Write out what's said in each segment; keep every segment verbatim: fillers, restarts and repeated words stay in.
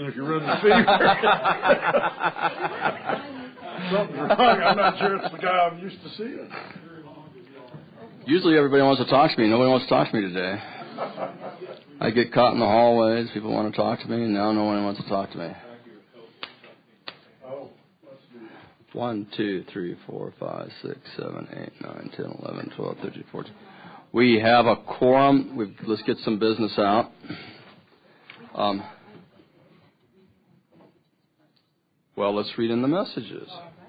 asking if you run the fever. Something's wrong. I'm not sure it's the guy I'm used to seeing. Usually everybody wants to talk to me. Nobody wants to talk to me today. I get caught in the hallways. People want to talk to me, and now no one wants to talk to me. One, two, three, four, five, six, seven, eight, nine, ten, eleven, twelve, thirteen, fourteen. We have a quorum. We've, let's get some business out. Um, well, let's read in the messages.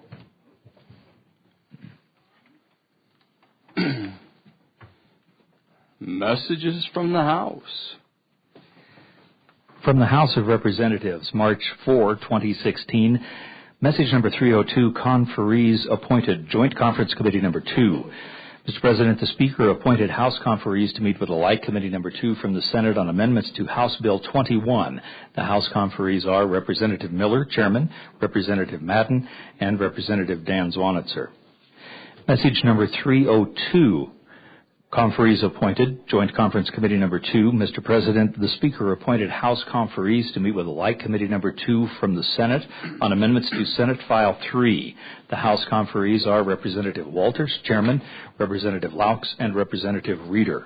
Messages from the House. From the House of Representatives, March fourth, twenty sixteen. Message number three oh two, conferees appointed, Joint Conference Committee number two. Mister President, the Speaker appointed House conferees to meet with the Light Committee number two from the Senate on amendments to House Bill twenty-one. The House conferees are Representative Miller, Chairman, Representative Madden, and Representative Dan Zwanitzer. Message number three oh two. Conferees appointed, Joint Conference Committee number two. Mister President, the Speaker appointed House conferees to meet with the Light Committee number two from the Senate on amendments to Senate File three. The House conferees are Representative Walters, Chairman, Representative Laux, and Representative Reeder.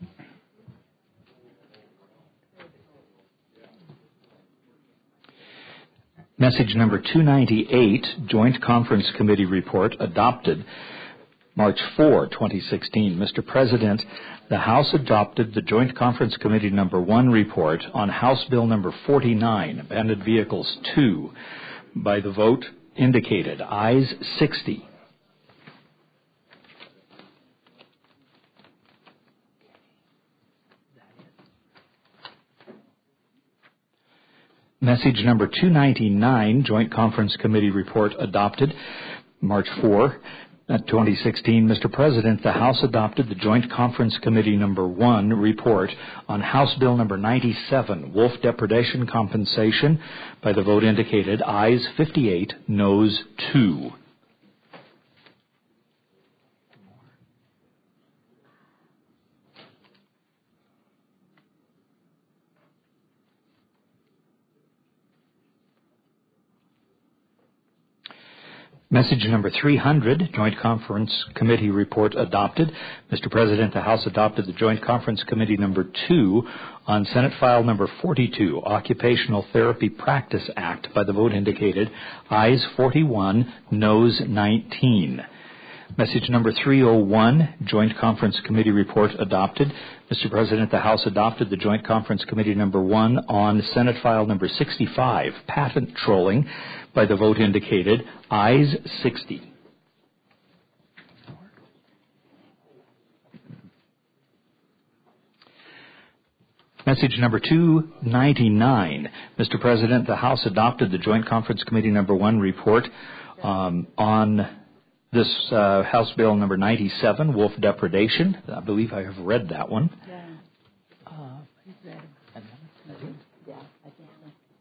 Message number two ninety-eight, Joint Conference Committee report adopted. March fourth, twenty sixteen. Mister President, the House adopted the Joint Conference Committee number one report on House Bill number forty-nine, Abandoned Vehicles two, by the vote indicated. Ayes sixty. Message number two ninety-nine, Joint Conference Committee report adopted. March fourth, twenty sixteen, Mister President, the House adopted the Joint Conference Committee number one report on House Bill number ninety-seven, wolf depredation compensation, by the vote indicated. Ayes fifty-eight, noes two. Message number three hundred, Joint Conference Committee report adopted. Mister President, the House adopted the Joint Conference Committee number two on Senate File number forty-two, Occupational Therapy Practice Act, by the vote indicated. Ayes forty-one, noes nineteen. Message number three oh one, Joint Conference Committee report adopted. Mister President, the House adopted the Joint Conference Committee number one on Senate File number sixty-five, Patent Trolling, by the vote indicated. Ayes sixty. Message number two ninety-nine. Mister President, the House adopted the Joint Conference Committee number one report um, on this uh, House Bill number ninety-seven, wolf depredation. I believe I have read that one. Yeah. Uh, yeah, I think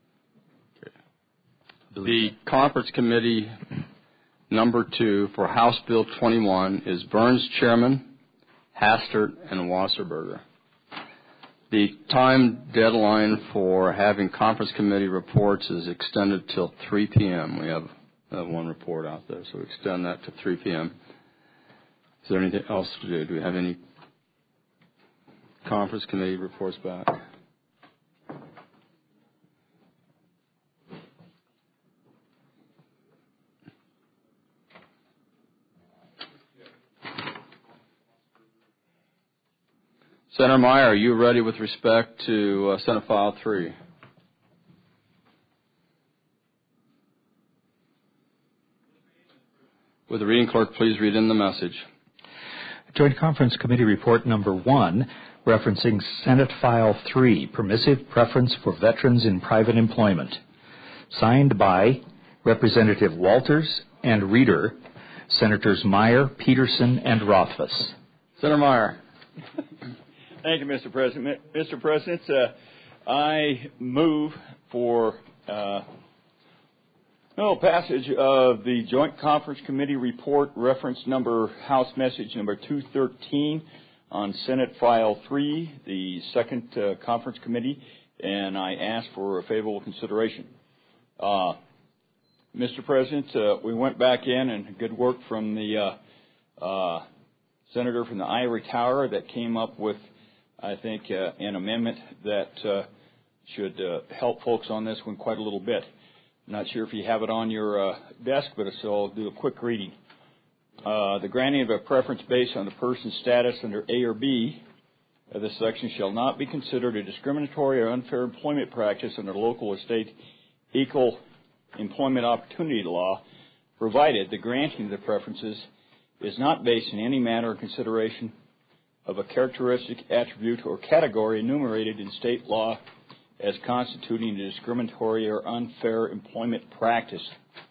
so. The Conference Committee number two for House Bill twenty-one is Burns, Chairman, Hastert, and Wasserberger. The time deadline for having Conference Committee reports is extended till three p.m. We have uh, one report out there, so we extend that to three p.m. Is there anything else to do? Do we have any Conference Committee reports back? Senator Meyer, are you ready with respect to uh, Senate File three? Would the reading clerk please read in the message? Joint Conference Committee report number one, referencing Senate File three, Permissive Preference for Veterans in Private Employment. Signed by Representative Walters and Reeder, Senators Meyer, Peterson, and Rothfuss. Senator Meyer. Thank you, Mister President. Mister President, uh, I move for uh, no passage of the Joint Conference Committee report, reference number, House Message number two thirteen on Senate File three, the second uh, Conference Committee, and I ask for a favorable consideration. Uh, Mister President, uh, we went back in, and good work from the uh, uh, senator from the ivory tower that came up with, I think, uh, an amendment that uh, should uh, help folks on this one quite a little bit. I'm not sure if you have it on your uh, desk, but so I'll do a quick reading. Uh, the granting of a preference based on the person's status under A or B of this section shall not be considered a discriminatory or unfair employment practice under local or state equal employment opportunity law, provided the granting of the preferences is not based in any manner or consideration of a characteristic, attribute, or category enumerated in state law as constituting a discriminatory or unfair employment practice.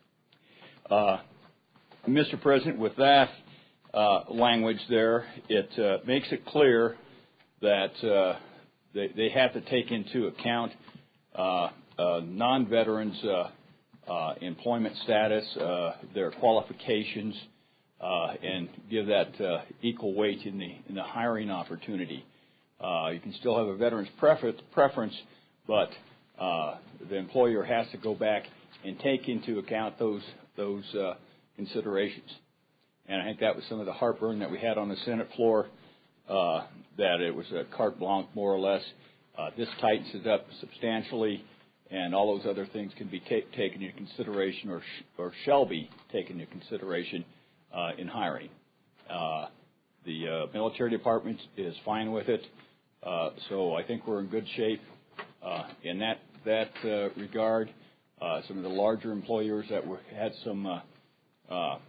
Uh, Mister President, with that uh, language there, it uh, makes it clear that uh, they, they have to take into account uh, uh, non-veterans' uh, uh, employment status, uh, their qualifications, uh, and give that uh, equal weight in the in the hiring opportunity. Uh, you can still have a veteran's prefer- preference, but uh, the employer has to go back and take into account those those uh, considerations. And I think that was some of the heartburn that we had on the Senate floor, uh, that it was a carte blanche more or less. Uh, this tightens it up substantially, and all those other things can be ta- taken into consideration or, sh- or shall be taken into consideration uh, in hiring. Uh, the uh, military department is fine with it, uh, so I think we're in good shape uh, in that, that uh, regard. Uh, some of the larger employers that were, had some uh, Uh,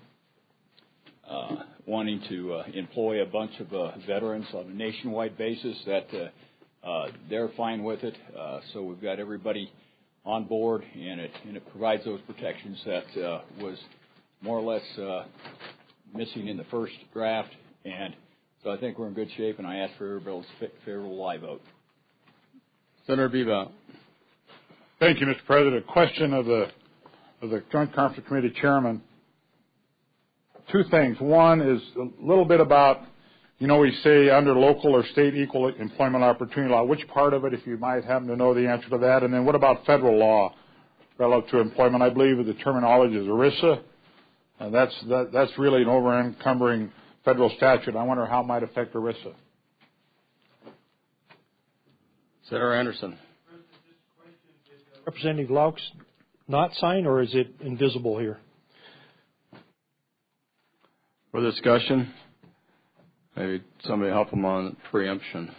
uh, wanting to uh, employ a bunch of uh, veterans on a nationwide basis, that uh, uh, they're fine with it. Uh, so we've got everybody on board, and it, and it provides those protections that uh, was more or less uh, missing in the first draft. And so I think we're in good shape, and I ask for everybody's favorable aye vote. Senator Bebout. Thank you, Mister President. A question of the of the Joint Conference Committee Chairman. Two things. One is a little bit about, you know, we say under local or state equal employment opportunity law. Which part of it, if you might happen to know the answer to that? And then what about federal law relative to employment? I believe the terminology is ERISA. And that's that, that's really an over-encumbering federal statute. I wonder how it might affect ERISA. Senator Anderson. Representative Laux not sign, or is it invisible here? For discussion, maybe somebody help him on preemption.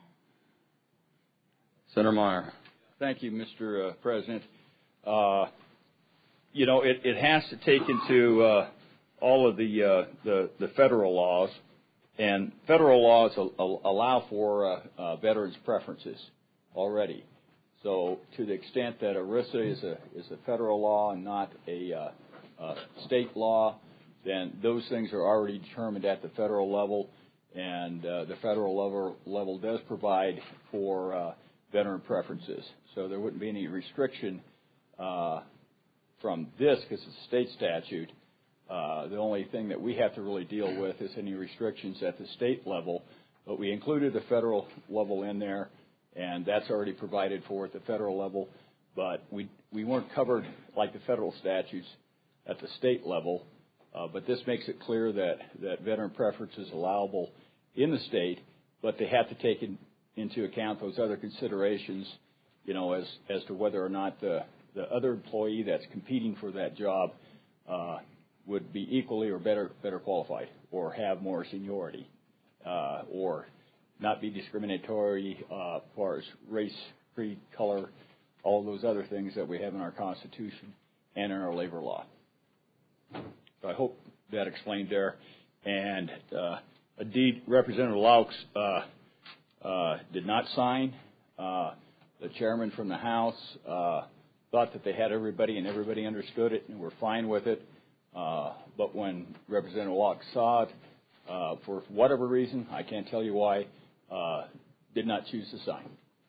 Senator Meyer. Thank you, Mister Uh, President. Uh, you know, it, it has to take into uh, all of the, uh, the the federal laws, and federal laws al- allow for uh, uh, veterans' preferences already. So, to the extent that ERISA is a is a federal law and not a uh, uh, state law, then those things are already determined at the federal level, and uh, the federal level, level does provide for uh, veteran preferences. So there wouldn't be any restriction uh, from this, because it's a state statute. Uh, the only thing that we have to really deal with is any restrictions at the state level, but we included the federal level in there, and that's already provided for at the federal level, but we, we weren't covered like the federal statutes at the state level. Uh, but this makes it clear that, that veteran preference is allowable in the state, but they have to take in, into account those other considerations, you know, as, as to whether or not the, the other employee that's competing for that job uh, would be equally or better better qualified, or have more seniority, uh, or not be discriminatory uh, as far as race, creed, color, all those other things that we have in our Constitution and in our labor law. So I hope that explained there. And uh, indeed, Representative Laux uh, uh, did not sign. Uh, the chairman from the House uh, thought that they had everybody, and everybody understood it, and were fine with it. Uh, but when Representative Laux saw it, uh, for whatever reason, I can't tell you why, uh, did not choose to sign.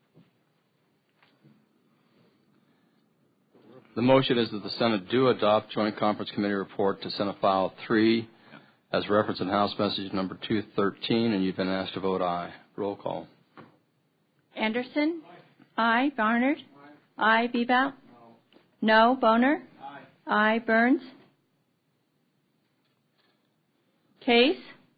The motion is that the Senate do adopt Joint Conference Committee report to Senate File three as referenced in House Message number two thirteen, and you've been asked to vote aye. Roll call. Anderson, I. Barnard. I. Bebout. No. Boner. I. Burns. Case.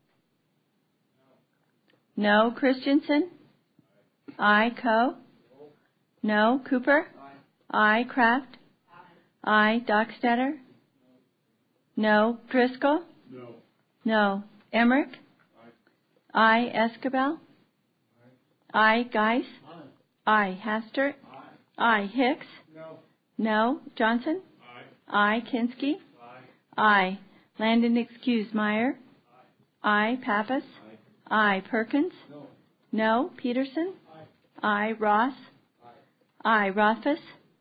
No. Christensen. I. Coe. No. Cooper. I. Kraft. I. Dockstader. No. Driscoll. No. No. Emmerich. I. Escabel. I. Geis. I. Hastert. I. Hicks. No. No. Johnson. I. Kinski. I. Landon excuse Meyer. I. Pappas. I. Perkins. No. No. Peterson. I. Ross. I. Rothfuss.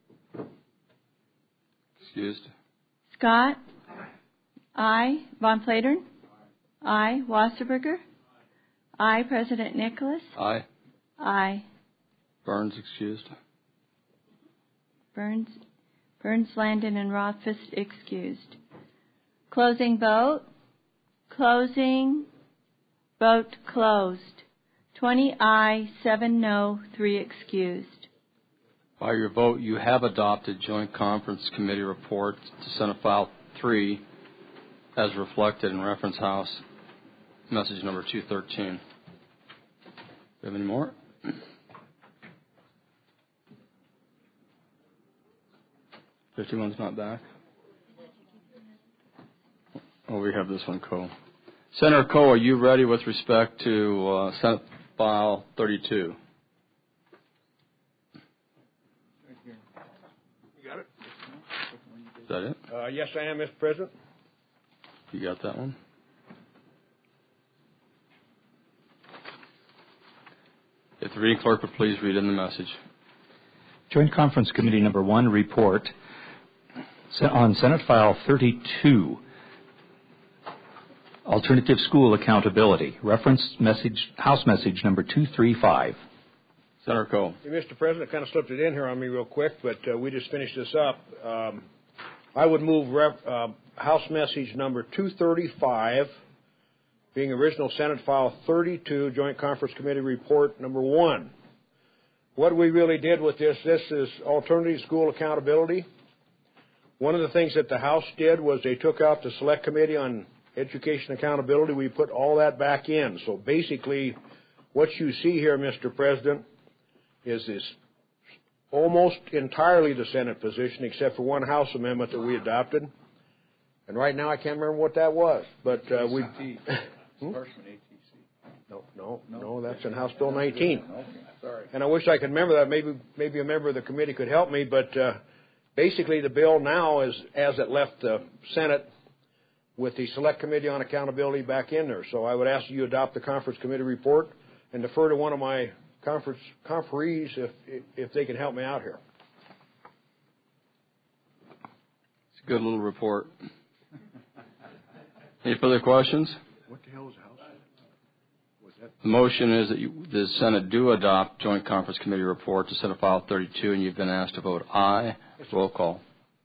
Excused. Scott. I. Von Platern. I. Wasserberger. I. President Nicholas. Aye. I. Burns excused. Burns, Burns, Landon, and Rothfuss excused. Closing vote. Closing. Vote closed. twenty aye, seven no, three excused. By your vote, you have adopted Joint Conference Committee Report to Senate File three as reflected in Reference House Message Number two thirteen. Do you have any more? fifty-one's not back. Oh, we have this one, Coe. Senator Coe, are you ready with respect to uh, Senate File thirty-two? You got it? Is that it? Uh, yes, I am, Mister President. You got that one? If the reading clerk would please read in the message. Joint Conference Committee Number one report on Senate File thirty-two, Alternative School Accountability. Reference message, House Message Number two thirty-five. Senator Coe. Hey, Mister President, kind of slipped it in here on me real quick, but uh, we just finished this up. Um, I would move rep, uh, House Message Number two thirty-five, being original Senate File thirty-two, Joint Conference Committee Report Number one. What we really did with this, this is Alternative School Accountability. One of the things that the House did was they took out the Select Committee on Education Accountability. We put all that back in. So basically, what you see here, Mister President, is this almost entirely the Senate position, except for one House amendment that we adopted. And right now, I can't remember what that was, but uh, we. hmm? No, no, no, that's in House Bill nineteen. Okay, sorry. And I wish I could remember that. Maybe, maybe a member of the committee could help me. But uh, basically, the bill now is as it left the Senate, with the Select Committee on Accountability back in there. So I would ask you to adopt the conference committee report and defer to one of my conference conferees if if they can help me out here. It's a good little report. Any further questions? What the hell is the House? Was that? The motion is that you, the Senate do adopt Joint Conference Committee report to Senate File thirty-two, and you've been asked to vote aye. Roll call.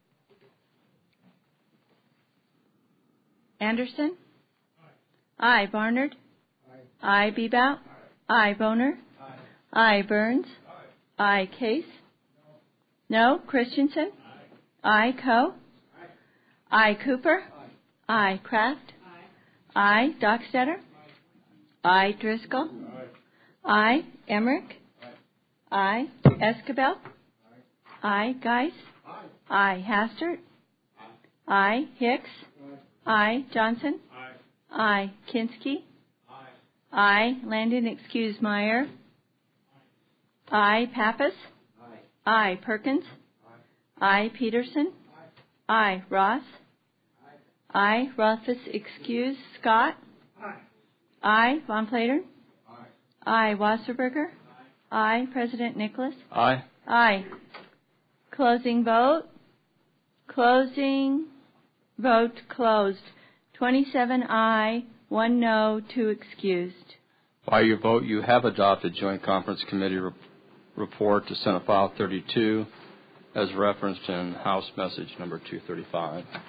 Anderson? Aye. Barnard? Aye. Aye. Bebout? Aye. Boner? Aye. Aye. Burns? Aye. Aye. Case? No. No. Christensen? Aye. Aye. Coe? Aye. Aye. Cooper? Aye. Aye. Kraft? Aye. Aye. Dockstader? Aye. Driscoll? Aye. Emmerich? Aye. Escabel? Aye. Geis? Aye. Hastert? Aye. Hicks? Aye. Johnson? Aye. Kinski? Aye. Landon excuse Meyer? Aye. Pappas? Aye. Perkins? Aye. Peterson? Aye. Ross? Aye. Rothfuss excuse Scott? Aye. Von Platern? Aye. Wasserberger? Aye. President Nicholas? Aye. Aye. Closing vote. Closing vote closed. twenty-seven aye, one no, two excused. By your vote, you have adopted Joint Conference Committee re- report to Senate File thirty-two as referenced in House Message Number two thirty-five. Do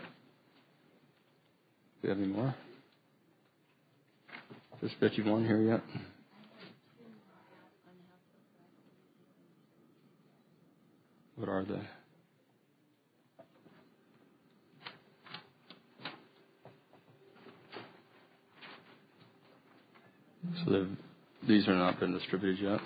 you have any more? Is fifty-one here yet? are they? So they've- these are not been distributed yet.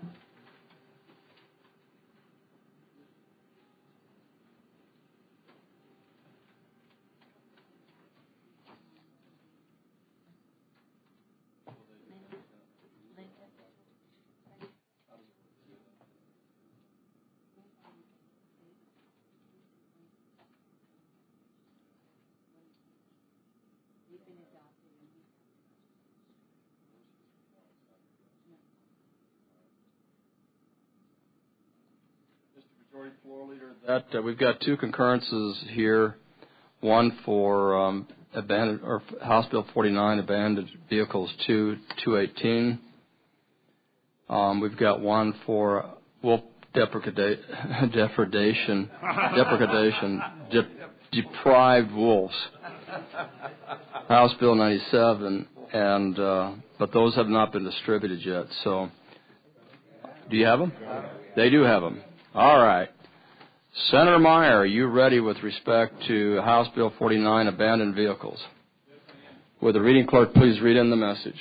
Majority Floor Leader, that uh, we've got two concurrences here. One for um, abandoned or House Bill forty-nine, abandoned vehicles two two eighteen. Um, we've got one for wolf deprecata- depredation, deprecation, de- deprived wolves. House Bill ninety-seven, and uh, but those have not been distributed yet. So, do you have them? They do have them. All right. Senator Meyer, are you ready with respect to House Bill forty-nine, abandoned vehicles? Would the reading clerk please read in the message?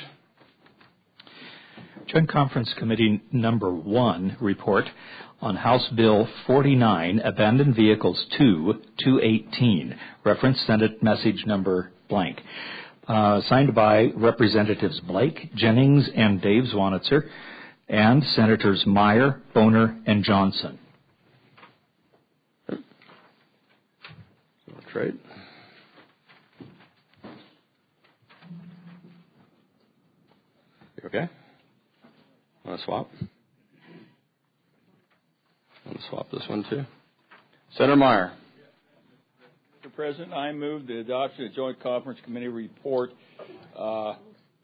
Joint Conference Committee Number one report on House Bill forty-nine, Abandoned Vehicles two two eighteen, reference Senate message number blank, uh, signed by Representatives Blake, Jennings, and Dave Zwanitzer, and Senators Meyer, Boner, and Johnson. Trade. You okay? Want to swap? Want to swap this one too? Senator Meyer. Mister President, I move the adoption of Joint Conference Committee report. Uh,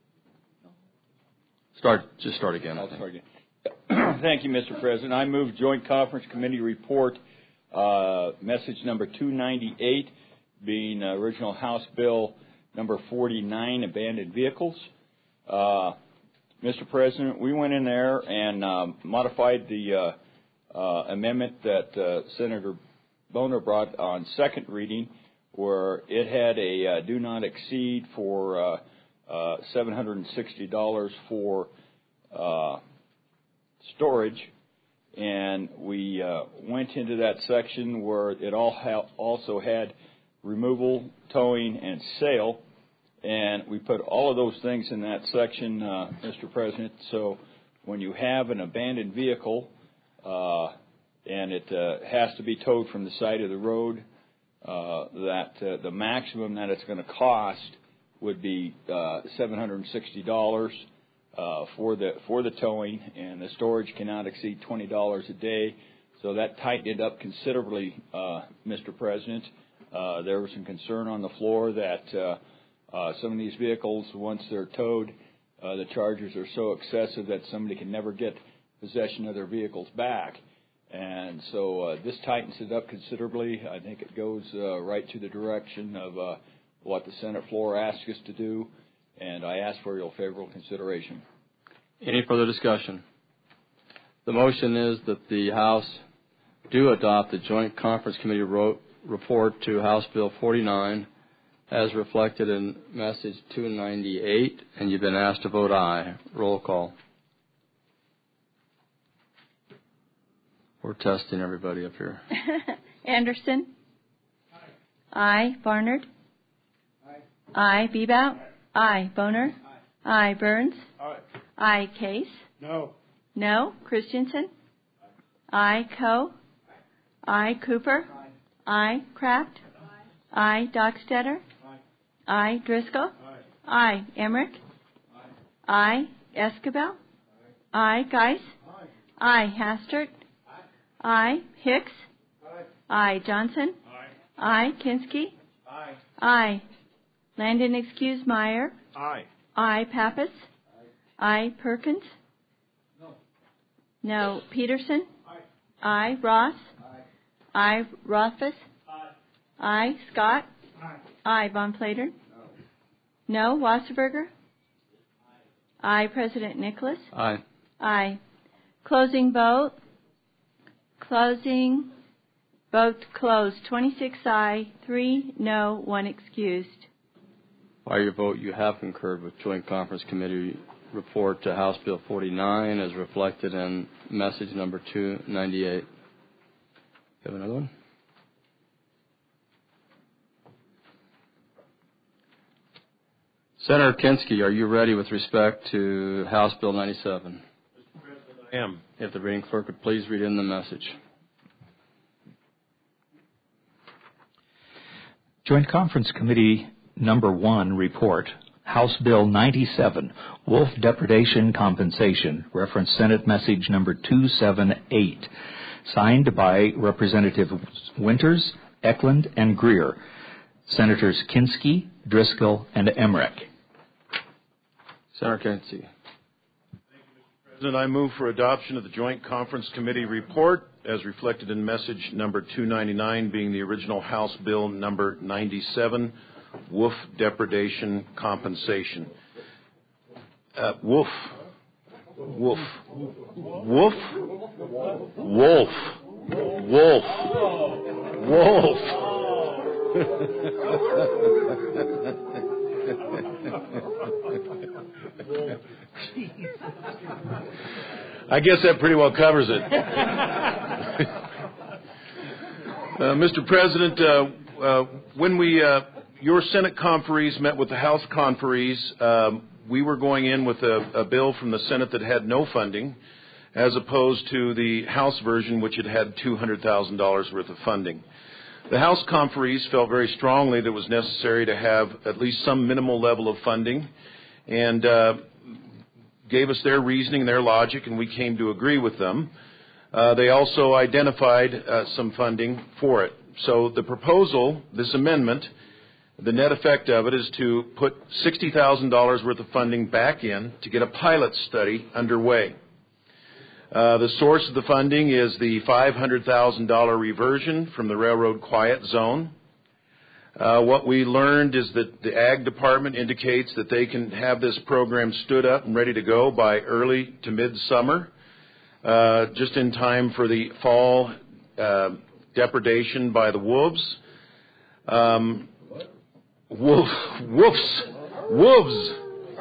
start. Just start again. I'll start again. Thank you, Mister President. I move Joint Conference Committee report, uh, message number two ninety-eight, being uh, original House Bill number forty-nine, abandoned vehicles. Uh, Mister President, we went in there and um, modified the uh, uh, amendment that uh, Senator Boner brought on second reading, where it had a uh, do not exceed for uh, uh, seven hundred sixty dollars for uh, storage, and we uh, went into that section where it all ha- also had removal, towing, and sale, and we put all of those things in that section, uh, Mister President. So when you have an abandoned vehicle uh, and it uh, has to be towed from the side of the road, uh, that uh, the maximum that it's going to cost would be uh, seven hundred sixty dollars uh, for the for the towing, and the storage cannot exceed twenty dollars a day. So that tightened it up considerably, uh, Mister President. Uh, there was some concern on the floor that uh, uh, some of these vehicles, once they're towed, uh, the charges are so excessive that somebody can never get possession of their vehicles back. And so uh, this tightens it up considerably. I think it goes uh, right to the direction of uh, what the Senate floor asked us to do, and I ask for your favorable consideration. Any further discussion? The motion is that the House do adopt the Joint Conference Committee wrote report to House Bill forty-nine as reflected in message two ninety-eight, and you've been asked to vote aye. Roll call. We're testing everybody up here. Anderson? Aye. Aye. Barnard? Aye. Aye. Bebout? Aye. Boner? Aye. Aye. Burns? Aye. Aye. Case? No. No. Christensen? Aye. Coe? Aye. Cooper? Aye. Kraft? Aye. Dockstetter? Aye. Driscoll? Aye. Emmerich? Aye. Escabel? Aye. Geis? Aye. Hastert? Aye. Hicks? Aye. Johnson? Aye. Kinski? Aye. Landon excuse Meyer? Aye. Aye. Pappas? Aye. Perkins? No. No. Peterson? Aye. Ross? Aye. Rothfuss? Aye. Scott? Aye. Von Plater? No. Wasserberger? Aye. President Nicholas? Aye. Aye. Closing vote. Closing Vote closed. twenty-six aye, three no, one excused. By your vote, you have concurred with Joint Conference Committee report to House Bill forty-nine as reflected in message number two ninety-eight. You have another one? Senator Kinski, are you ready with respect to House Bill ninety-seven? Mister President, I am. If the reading clerk would please read in the message. Joint Conference Committee Number one report, House Bill ninety-seven, Wolf Depredation Compensation, reference Senate Message Number two seventy-eight, signed by Representatives Winters, Eklund, and Greer, Senators Kinski, Driscoll, and Emmerich. Senator Kinski. President, I move for adoption of the Joint Conference Committee report as reflected in message number two ninety-nine, being the original House Bill number ninety-seven, Wolf Depredation Compensation. Uh, wolf. Wolf. Wolf. Wolf. Wolf. Wolf. I guess that pretty well covers it. uh, Mister President, uh, uh, when we uh, your Senate conferees met with the House conferees, um, we were going in with a, a bill from the Senate that had no funding, as opposed to the House version, which had had two hundred thousand dollars worth of funding. The House conferees felt very strongly that it was necessary to have at least some minimal level of funding, and uh, gave us their reasoning, their logic, and we came to agree with them. Uh, they also identified uh, some funding for it. So the proposal, this amendment, the net effect of it is to put sixty thousand dollars worth of funding back in to get a pilot study underway. Uh, the source of the funding is the five hundred thousand dollars reversion from the Railroad Quiet Zone. Uh, what we learned is that the Ag Department indicates that they can have this program stood up and ready to go by early to mid-summer, uh, just in time for the fall uh, depredation by the wolves. Um, wolf, wolves, wolves.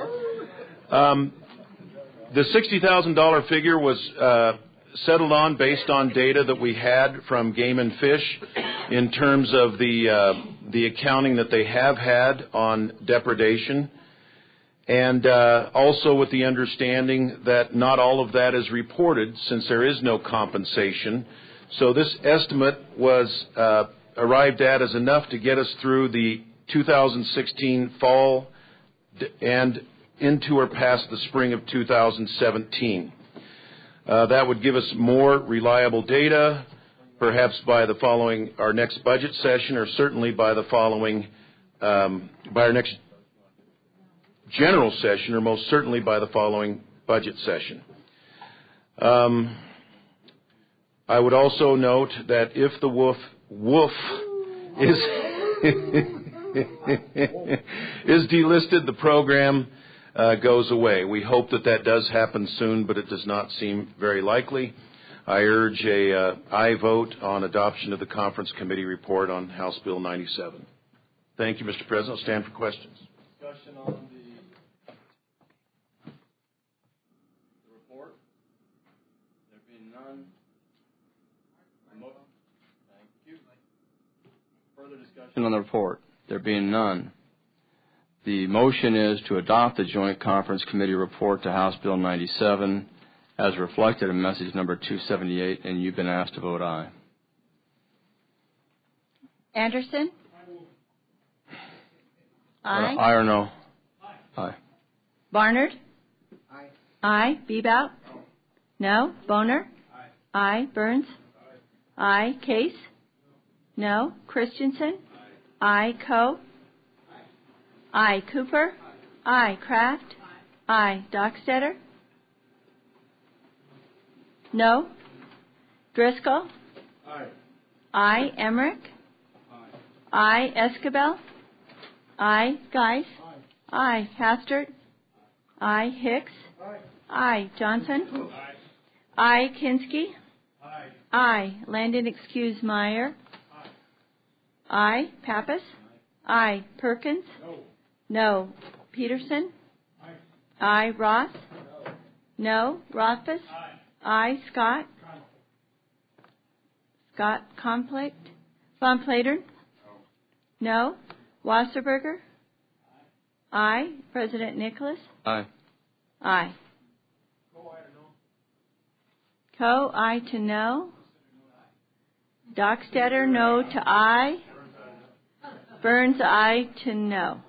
Um, the sixty thousand dollars figure was uh, settled on based on data that we had from Game and Fish in terms of the uh, the accounting that they have had on depredation, and uh, also with the understanding that not all of that is reported since there is no compensation. So this estimate was uh, arrived at as enough to get us through the two thousand sixteen fall and into or past the spring of two thousand seventeen. Uh, that would give us more reliable data, perhaps by the following, our next budget session, or certainly by the following, um, by our next general session, or most certainly by the following budget session. Um, I would also note that if the wolf, wolf is, is delisted, the program uh, goes away. We hope that that does happen soon, but it does not seem very likely. I urge a uh, aye vote on adoption of the Conference Committee report on House Bill ninety-seven. Thank you, Mister President. I'll stand for questions. Discussion on the, the report. There being none. Thank you. Further discussion on the report. There being none. The motion is to adopt the Joint Conference Committee report to House Bill ninety-seven as reflected in message number two seventy-eight, and you've been asked to vote aye. Anderson? Aye. Uh, aye or no? Aye. Aye. Barnard? Aye. Aye. Bebout? No. Boner? Aye. Aye. Burns? Aye. Aye. Case? No. Christensen? Aye. Aye. Coe? Aye. Cooper? Aye. Aye. Kraft? Aye. Aye. Dockstetter? No. Driscoll? Aye. Aye. Emmerich? Aye. Aye. Escabel? Aye. Geis? Aye. Aye. Hastert? Aye. Hicks? Aye. Aye. Johnson? Aye. Aye. Kinski? Aye. Aye. Landon excuse Meyer? I. Pappas? I. Perkins? No. Peterson? I. Ross? No. Rothfuss? I. Scott? Scott Conflict? Von Plater? No. Wasserberger? Aye. President Nicholas? Aye. Aye. Co, aye to no. Dockstader, no to aye. Burns, aye to no.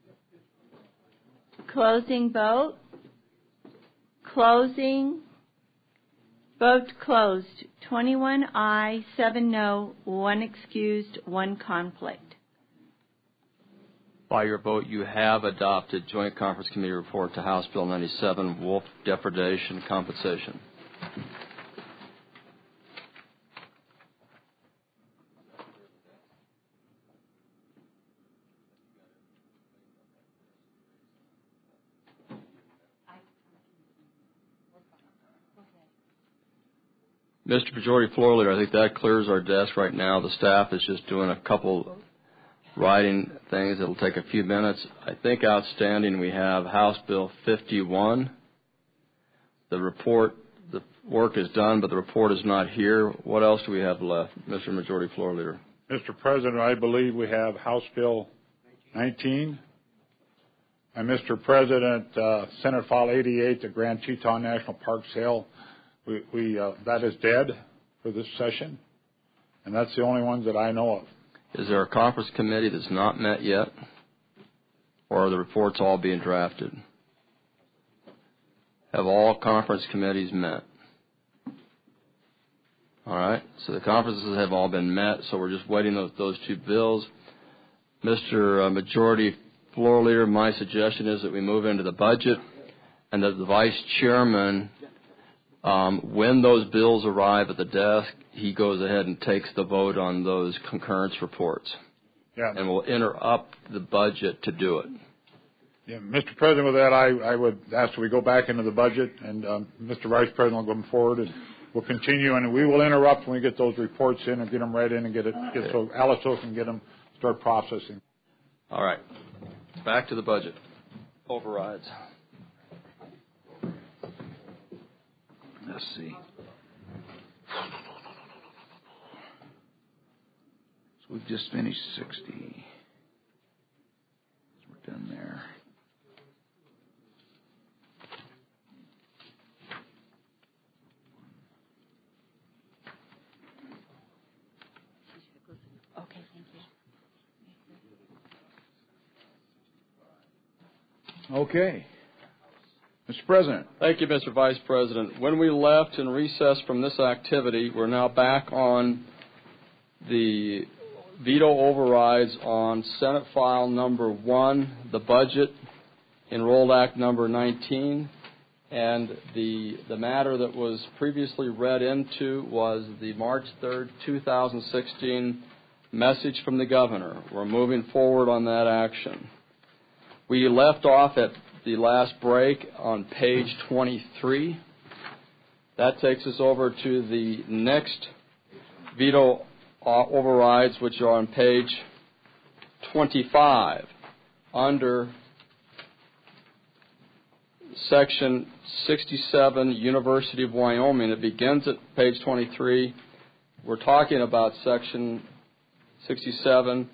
Closing vote. Closing. Vote closed. twenty-one aye, seven no, one excused, one conflict. By your vote, you have adopted Joint Conference Committee report to House Bill ninety-seven, wolf depredation compensation. Mister Majority Floor Leader, I think that clears our desk right now. The staff is just doing a couple writing things. It'll take a few minutes. I think outstanding we have House Bill fifty-one. The report, the work is done, but the report is not here. What else do we have left, Mister Majority Floor Leader? Mister President, I believe we have House Bill nineteen. And Mister President, uh, Senate File eighty-eight, the Grand Teton National Park sale, we, we uh, that is dead for this session. And that's the only ones that I know of. Is there a conference committee that's not met yet? Or are the reports all being drafted? Have all conference committees met? All right. So the conferences have all been met, so we're just waiting those, those two bills. Mister Majority Floor Leader, my suggestion is that we move into the budget and that the Vice Chairman, um, when those bills arrive at the desk, he goes ahead and takes the vote on those concurrence reports. Yeah. And we'll enter up the budget to do it. Yeah, Mister President, with that, I, I would ask that we go back into the budget, and um, Mister Vice President will go forward, and we'll continue, and we will interrupt when we get those reports in and get them read in and get it, get so Alice can get them, start processing. All right. Back to the budget. Overrides. Let's see. So we've just finished sixty. We're done there. Okay, thank you. Okay. Mister President. Thank you, Mister Vice President. When we left and recessed from this activity, we're now back on the veto overrides on Senate File number one, the budget, Enrolled Act number nineteen, and the the matter that was previously read into was the March third, two thousand sixteen message from the governor. We're moving forward on that action. We left off at the last break on page twenty-three. That takes us over to the next veto overrides, which are on page twenty-five, under section sixty-seven, University of Wyoming. It begins at page twenty-three. We're talking about section sixty-seven.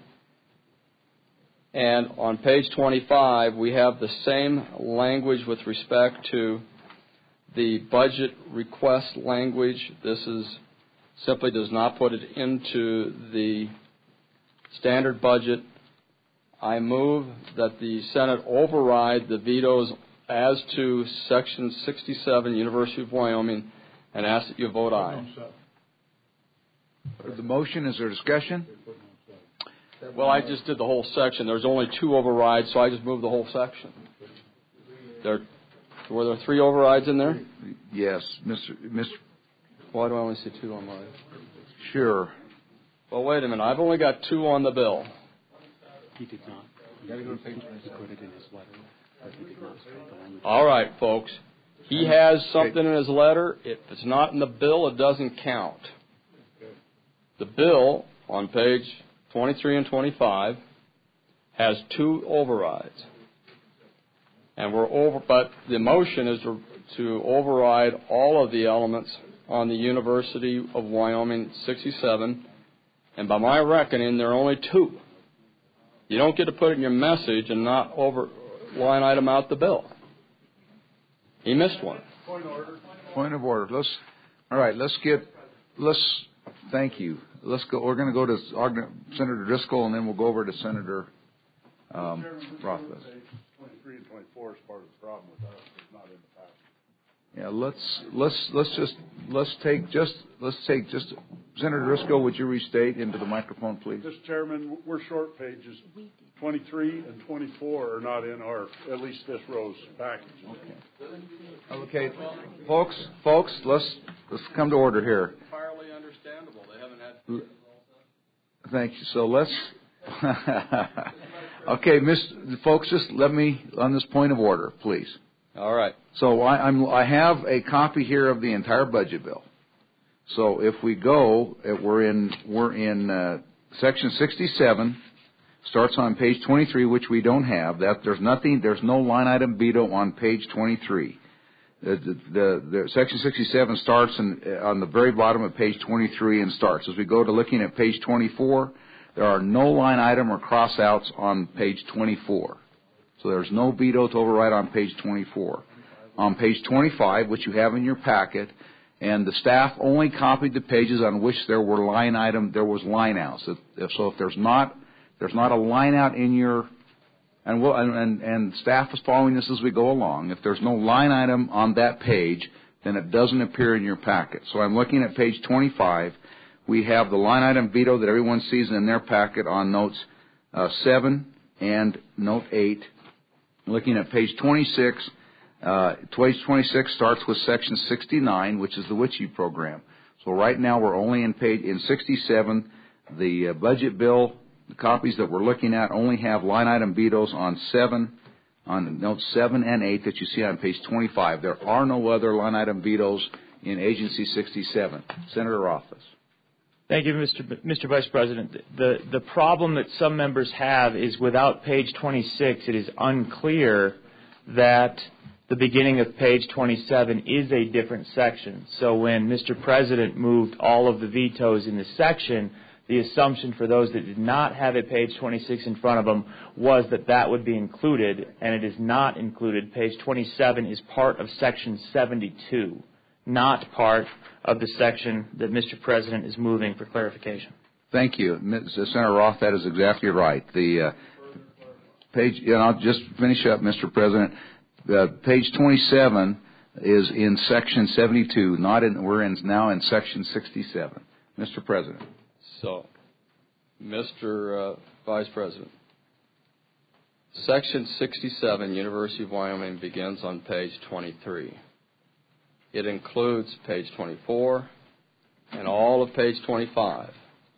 And on page twenty-five, we have the same language with respect to the budget request language. This is simply does not put it into the standard budget. I move that the Senate override the vetoes as to section sixty-seven, University of Wyoming, and ask that you vote aye. For the motion, is there discussion? Well, I just did the whole section. There's only two overrides, so I just moved the whole section. There, were there three overrides in there? Yes, Mister Mister Why do I only see two on mine? Sure. Well, wait a minute. I've only got two on the bill. He did not. You got to go to page twenty. Put it in his letter. But he did not state the language. All right, folks. He has something in his letter. If it's not in the bill, it doesn't count. The bill on page twenty-three and twenty-five has two overrides. And we're over, but the motion is to, to override all of the elements on the University of Wyoming sixty-seven, and by my reckoning, there are only two. You don't get to put it in your message and not over line item out the bill. He missed one. Point of order. Point of order. Let's. All right. Let's get. Let's. Thank you. Let's go. We're going to go to Senator Driscoll, and then we'll go over to Senator um, Rothfuss. twenty-three and twenty-four is part of the problem with us. It's not in the past. Yeah. Let's. Let's. Let's just. Let's take just. Let's take just. Senator Driscoll, would you restate into the microphone, please? Mister Chairman, we're short pages. twenty-three and twenty-four are not in our, at least this row's package. Okay. Okay, folks, folks, let's let's come to order here. Entirely understandable. They haven't had. Thank you. So let's. Okay, Miss folks, just let me on this point of order, please. All right. So I, I'm I have a copy here of the entire budget bill. So if we go, we're in we're in uh, section sixty-seven. Starts on page twenty-three, which we don't have. That there's nothing. There's no line item veto on page twenty-three. The, the, the, the section sixty-seven starts in, on the very bottom of page twenty-three and starts. As we go to looking at page twenty-four, there are no line item or crossouts on page twenty-four. So there's no veto to override on page twenty-four. On page twenty-five, which you have in your packet, and the staff only copied the pages on which there were line item, there was line outs. If, so if there's not, there's not a line out in your, and, we'll, and, and, and staff is following this as we go along. If there's no line item on that page, then it doesn't appear in your packet. So I'm looking at page twenty-five. We have the line item veto that everyone sees in their packet on notes uh, seven and note eight. Looking at page twenty-six. Uh, page twenty-six starts with section sixty-nine, which is the W I C H E program. So right now we're only in page in sixty-seven. The uh, budget bill, the copies that we're looking at only have line item vetoes on seven, on notes seven and eight that you see on page twenty-five. There are no other line item vetoes in agency sixty-seven. Senator Rothfuss. Thank you, Mister B- Mister Vice President. The the problem that some members have is without page twenty-six, it is unclear that the beginning of page twenty-seven is a different section. So when Mister President moved all of the vetoes in this section, the assumption for those that did not have a page twenty-six in front of them was that that would be included, and it is not included. Page twenty-seven is part of section seventy-two, not part of the section that Mister President is moving for clarification. Thank you. Senator Roth, that is exactly right. The uh, page, and I'll just finish up, Mister President. Uh, page twenty-seven is in section seventy-two. Not in. We're in now in section sixty-seven. Mister President. So, Mister Uh, Vice President, section sixty-seven, University of Wyoming, begins on page twenty-three. It includes page twenty-four and all of page twenty-five,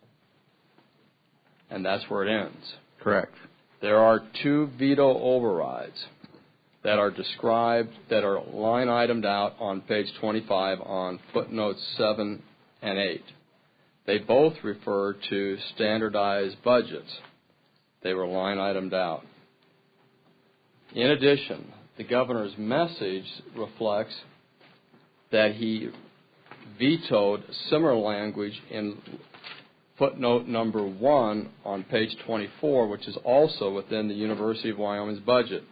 and that's where it ends. Correct. There are two veto overrides that are described, that are line itemed out on page twenty-five on footnotes seven and eight. They both refer to standardized budgets. They were line itemed out. In addition, the governor's message reflects that he vetoed similar language in footnote number one on page twenty-four, which is also within the University of Wyoming's budget.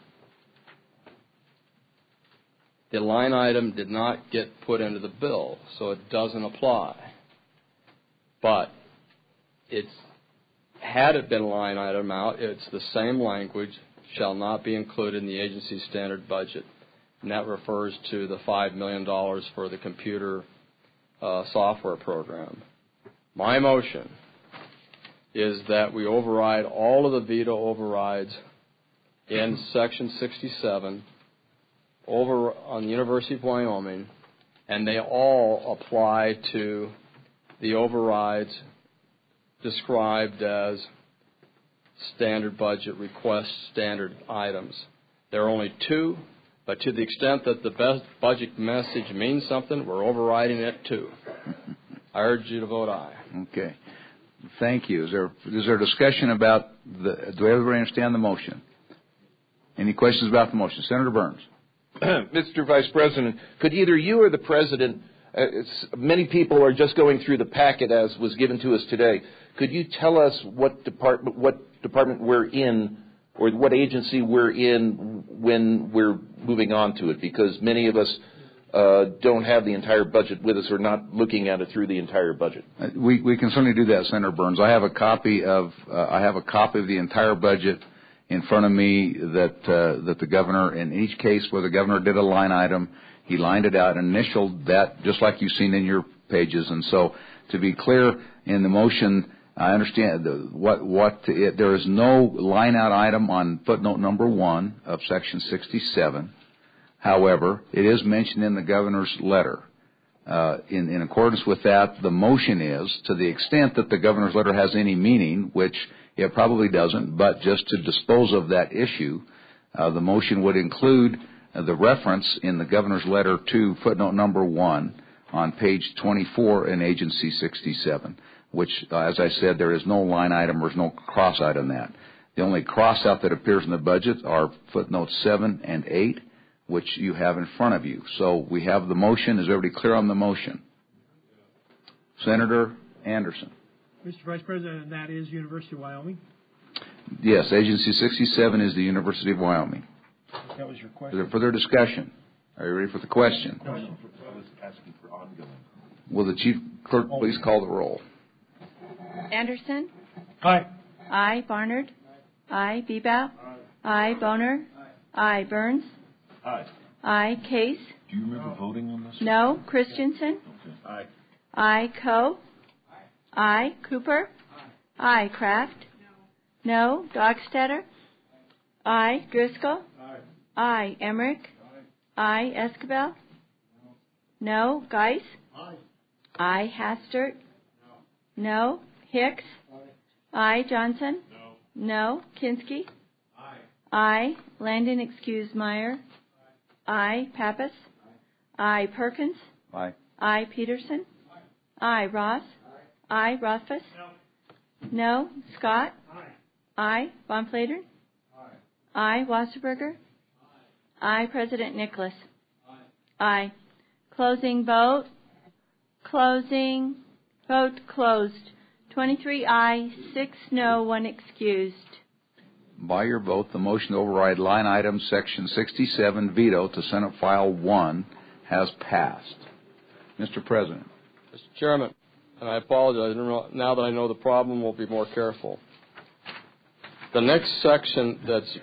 The line item did not get put into the bill, so it doesn't apply. But it's, had it been line item out, it's the same language, shall not be included in the agency's standard budget. And that refers to the five million dollars for the computer uh, software program. My motion is that we override all of the veto overrides in section sixty-seven over on the University of Wyoming, and they all apply to the overrides described as standard budget request standard items. There are only two, but to the extent that the best budget message means something, we're overriding it too. I urge you to vote aye. Okay. Thank you. Is there is there discussion about the? Do everybody understand the motion? Any questions about the motion, Senator Burns? Mister Vice President, could either you or the President, uh, many people are just going through the packet as was given to us today. Could you tell us what department what department we're in, or what agency we're in when we're moving on to it? Because many of us uh, don't have the entire budget with us, or not looking at it through the entire budget. Uh, we we can certainly do that, Senator Burns. I have a copy of uh, I have a copy of the entire budget in front of me that uh, that the governor, in each case where the governor did a line item, he lined it out and initialed that just like you've seen in your pages. And so, to be clear, in the motion, I understand the, what what it, there is no line out item on footnote number one of section sixty-seven. However, it is mentioned in the governor's letter. Uh, in, in accordance with that, the motion is, to the extent that the governor's letter has any meaning, which it probably doesn't, but just to dispose of that issue, uh, the motion would include uh, the reference in the governor's letter to footnote number one on page twenty-four in Agency sixty-seven, which, uh, as I said, there is no line item, there's no cross out in that. The only cross out that appears in the budget are footnotes seven and eight, which you have in front of you. So we have the motion. Is everybody clear on the motion? Senator Anderson. Mister Vice President, that is University of Wyoming. Yes, Agency sixty-seven is the University of Wyoming. That was your question. Is there further discussion? Are you ready for the question? No. I was asking for ongoing. Will the Chief Clerk please call the roll? Anderson? Aye. Aye. Barnard? Aye. Bebout? Aye. Boner? Aye. Burns? Aye. Aye. Case? Do you remember voting on this? No. Christensen? Okay. Aye. Aye. Coe? Aye. Cooper? Aye. Kraft? No. Dogstetter? Aye. Driscoll? Aye. Emmerich? Aye. Escabel? No. Geis? Aye. Hastert? No. Hicks? Aye. Johnson? No. Kinski? Aye. Landon excuse Meyer? Aye. Pappas? Aye. Perkins? Aye. Aye. Peterson? Aye. Ross? Aye. Rothfuss? No. Scott? Aye. Von Flatern? Aye. Wasserberger? Aye. President Nicholas? Aye. Closing vote. Closing. Vote closed. twenty-three aye, six no, one excused. By your vote, the motion to override line item section sixty-seven veto to Senate File one has passed. Mister President. Mister Chairman, and I apologize. Now that I know the problem, we'll be more careful. The next section that's...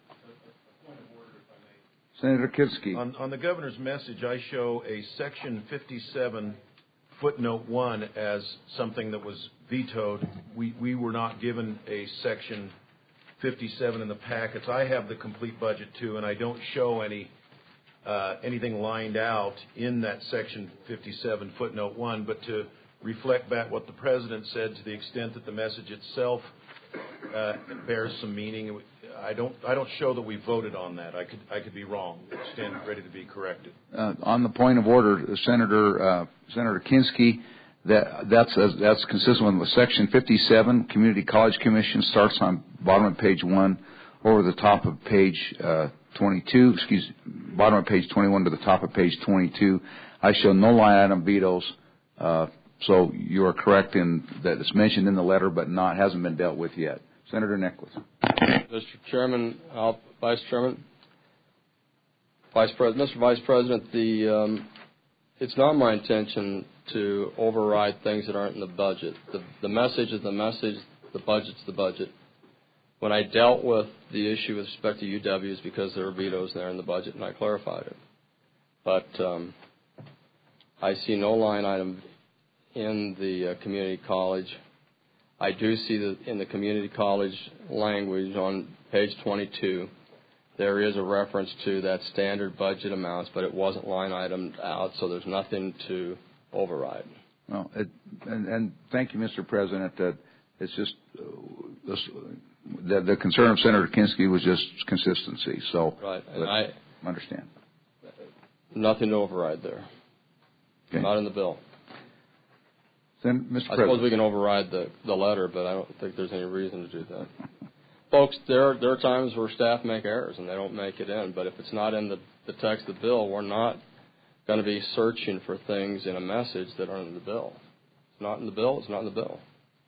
Senator Kinski. On, on the governor's message, I show a section fifty-seven footnote one as something that was vetoed. We, we were not given a section fifty-seven in the packets. I have the complete budget too, and I don't show any uh, anything lined out in that section fifty-seven footnote one. But to reflect back what the president said, to the extent that the message itself uh, bears some meaning, I don't I don't show that we voted on that. I could I could be wrong. I stand ready to be corrected. Uh, on the point of order, Senator uh, Senator Kinski, that that's uh, that's consistent with Section fifty-seven. Community College Commission starts on bottom of page one, over the top of page uh, twenty-two. Excuse, bottom of page twenty-one to the top of page twenty-two. I show no line item vetoes. Uh, so you are correct in that it's mentioned in the letter, but not hasn't been dealt with yet. Senator Nicholas. Mister Chairman, uh, Vice Chairman, Vice President, Mister Vice President, the um, it's not my intention to override things that aren't in the budget. The, the message is the message. The budget's the budget. When I dealt with the issue with respect to U Ws, because there were vetoes there in the budget, and I clarified it. But um, I see no line item in the uh, community college. I do see that in the community college language on page twenty-two, there is a reference to that standard budget amounts, but it wasn't line itemed out, so there's nothing to override. Well, it, and, and thank you, Mister President. That it's just uh, this, the, the concern of Senator Kinski was just consistency. So, right, and I understand. Nothing to override there. Okay. Not in the bill. Then, Mister I President. suppose we can override the, the letter, but I don't think there's any reason to do that. Folks, there are, there are times where staff make errors and they don't make it in, but if it's not in the, the text of the bill, we're not going to be searching for things in a message that aren't in the bill. It's not in the bill, it's not in the bill.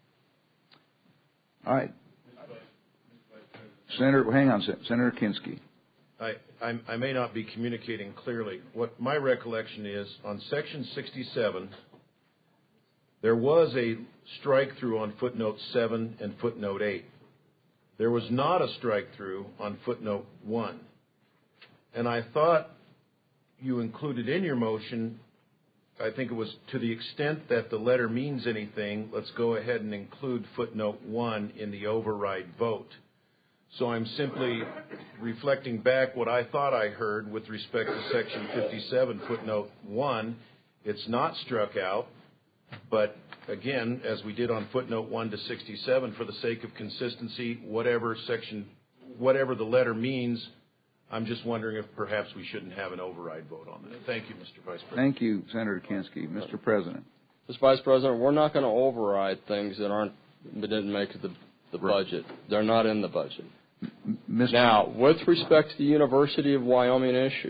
All right. Senator, hang on, Senator Kinski. I, I, I may not be communicating clearly. What my recollection is, on Section sixty-seven, there was a strike-through on footnote seven and footnote eight. There was not a strike-through on footnote one. And I thought you included in your motion, I think it was to the extent that the letter means anything, let's go ahead and include footnote one in the override vote. So I'm simply reflecting back what I thought I heard with respect to Section fifty-seven, footnote one. It's not struck out, but again, as we did on footnote one to sixty-seven, for the sake of consistency, whatever section, whatever the letter means, I'm just wondering if perhaps we shouldn't have an override vote on that. Thank you, Mister Vice President. Thank you, Senator Kinski. Mister President. Mister Vice President, we're not going to override things that aren't that didn't make the, the budget. They're not in the budget. Mister Now, with respect to the University of Wyoming issue,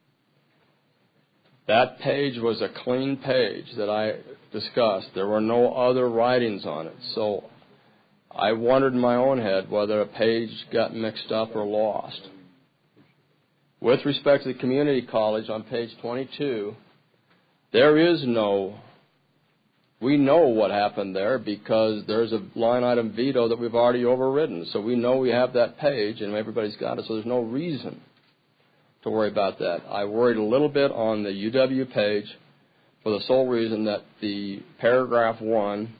that page was a clean page that I discussed. There were no other writings on it. So I wondered in my own head whether a page got mixed up or lost. With respect to the community college on page twenty-two, there is no, we know what happened there because there's a line item veto that we've already overridden. So we know we have that page and everybody's got it, so there's no reason to worry about that. I worried a little bit on the U W page for the sole reason that the paragraph one,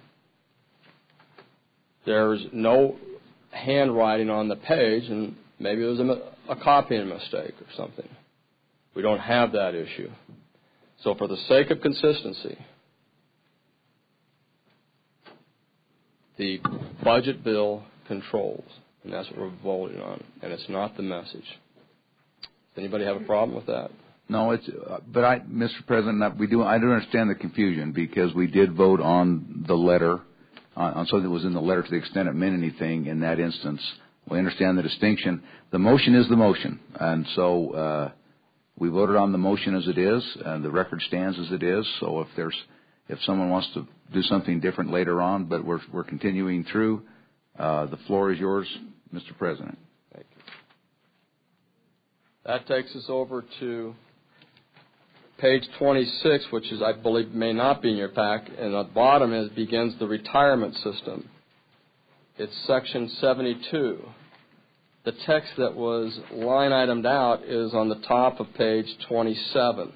there's no handwriting on the page, and maybe it was a, a copying mistake or something. We don't have that issue. So for the sake of consistency, the budget bill controls, and that's what we're voting on, and it's not the message. Does anybody have a problem with that? No, it's. Uh, but I, Mister President, we do. I do understand the confusion because we did vote on the letter, on, on something that was in the letter to the extent it meant anything in that instance. We understand the distinction. The motion is the motion, and so uh, we voted on the motion as it is, and the record stands as it is. So if there's, if someone wants to do something different later on, but we're we're continuing through, uh, the floor is yours, Mister President. Thank you. That takes us over to page twenty-six, which is, I believe, may not be in your pack, and at the bottom is begins the retirement system. It's section seventy-two. The text that was line itemed out is on the top of page twenty-seven.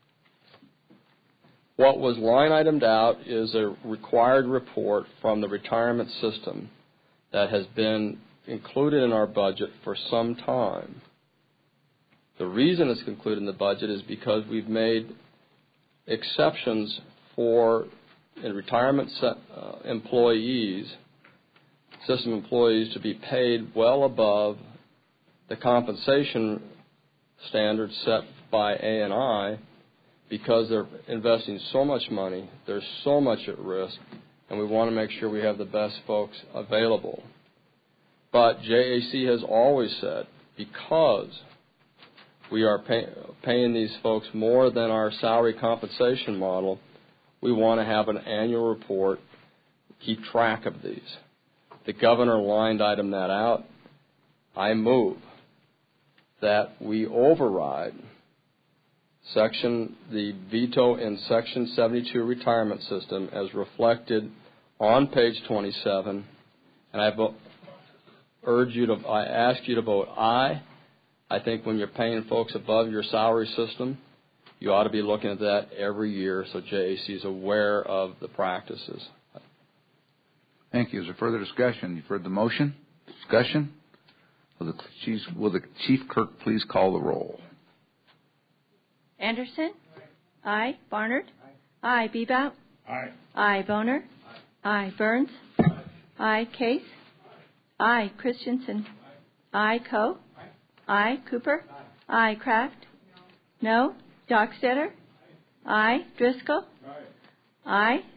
What was line itemed out is a required report from the retirement system that has been included in our budget for some time. The reason it's included in the budget is because we've made exceptions for in retirement set, uh, employees, system employees, to be paid well above the compensation standards set by A and I because they're investing so much money, there's so much at risk, and we want to make sure we have the best folks available. But J A C has always said, because we are pay, paying these folks more than our salary compensation model, we want to have an annual report, keep track of these. The governor lined item that out. I move that we override section the veto in section seventy-two retirement system as reflected on page twenty-seven, and I vote, urge you to, I ask you to vote aye. I think when you're paying folks above your salary system, you ought to be looking at that every year so J A C is aware of the practices. Thank you. Is there further discussion? You've heard the motion. Discussion? Will the chief, will the chief clerk please call the roll? Anderson? Aye. Barnard? Aye. Bebout? Aye. Aye. Boner? Aye. Burns? Aye. Case? Aye. Christensen? Aye. Coe? Aye. Cooper? Aye. Kraft? No. Dockstetter? Aye. Driscoll? Aye.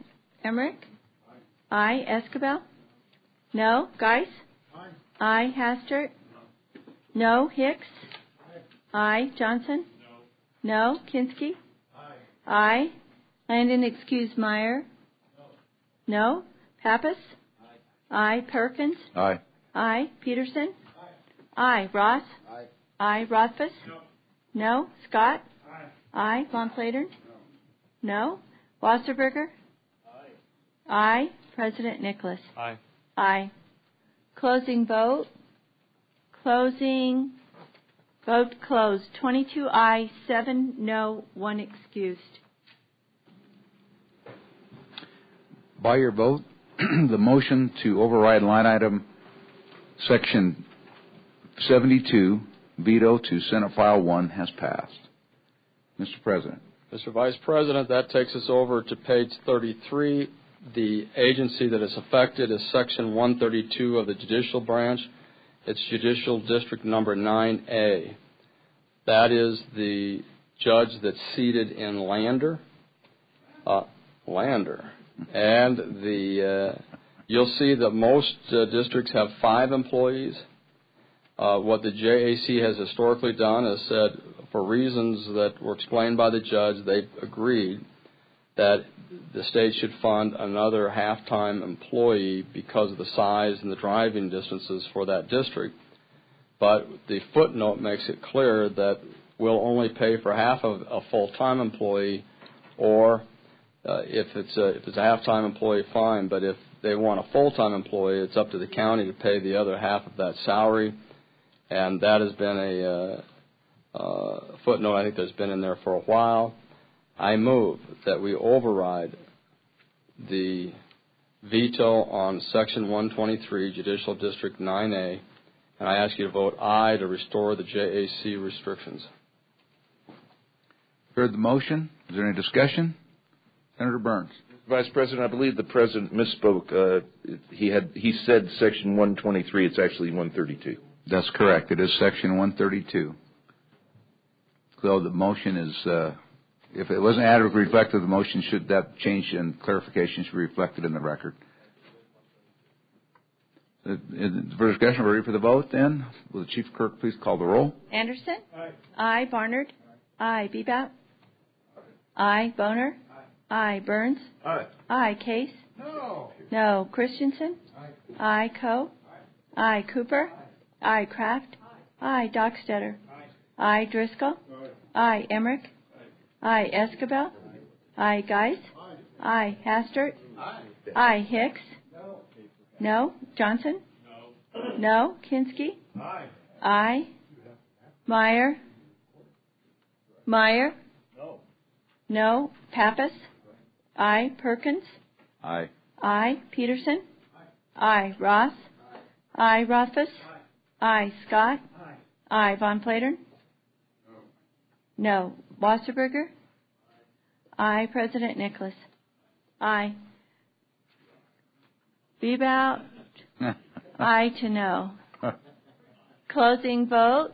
Emmerich? Aye. Escabel? No. Geis? Aye. Hastert? No. Hicks? Aye. Johnson? No. Kinski? Aye. Landon excuse Meyer? No. Pappas? Aye. Perkins? Aye. Aye. Peterson? Aye. Ross? Aye. Aye. Rothfuss? No. Scott? Aye. Von Flatern? No. Wasserberger? Aye. President Nicholas? Aye. Aye. Closing vote. Closing. Vote closed. twenty-two aye, seven no, one excused. By your vote, the motion to override line item section seventy-two, veto to Senate File one, has passed. Mister President. Mister Vice President, that takes us over to page thirty-three. The agency that is affected is Section one thirty-two of the Judicial Branch. It's Judicial District Number nine A. That is the judge that's seated in Lander. Uh, Lander. And the uh, you'll see that most uh, districts have five employees. Uh, what the J A C has historically done is said, for reasons that were explained by the judge, they agreed that the state should fund another half-time employee because of the size and the driving distances for that district. But the footnote makes it clear that we'll only pay for half of a full-time employee, or uh, if it's a, if it's a half-time employee, fine. But if they want a full-time employee, it's up to the county to pay the other half of that salary. And that has been a uh, uh, footnote I think that's been in there for a while. I move that we override the veto on Section one twenty-three, Judicial District nine A, and I ask you to vote aye to restore the J A C restrictions. Heard the motion. Is there any discussion? Senator Burns. Vice President, I believe the President misspoke. Uh, he had he said Section one twenty-three. It's actually one thirty-two. That's correct. It is Section one thirty-two. So the motion is, uh, if it wasn't adequately reflected, the motion should, that change and clarification should be reflected in the record. Uh, For discussion, we're ready for the vote then. Will the Chief Clerk please call the roll? Anderson? Aye. Aye. Barnard? Aye. Bebout? Aye. Boner? Aye. Aye. Burns? Aye. Aye. Case? No. No. Christensen? Aye. Aye. Coe? Aye. Cooper? Aye. Kraft? Aye. Dockstetter? Aye. Driscoll? Aye. Emmerich? Aye. Escabel? Aye. Geis? Aye. Hastert? Aye. Hicks? No. Johnson? No. Kinski? Aye. Meyer? Meyer? No. Pappas? Aye. Perkins? Aye. Aye. Peterson? Aye. Ross? Aye. Rothfuss? Aye. Scott? Aye. Von Flatern? No. Wasserberger? Aye. President Nicholas? Aye. Bebout? Aye to no. Closing vote?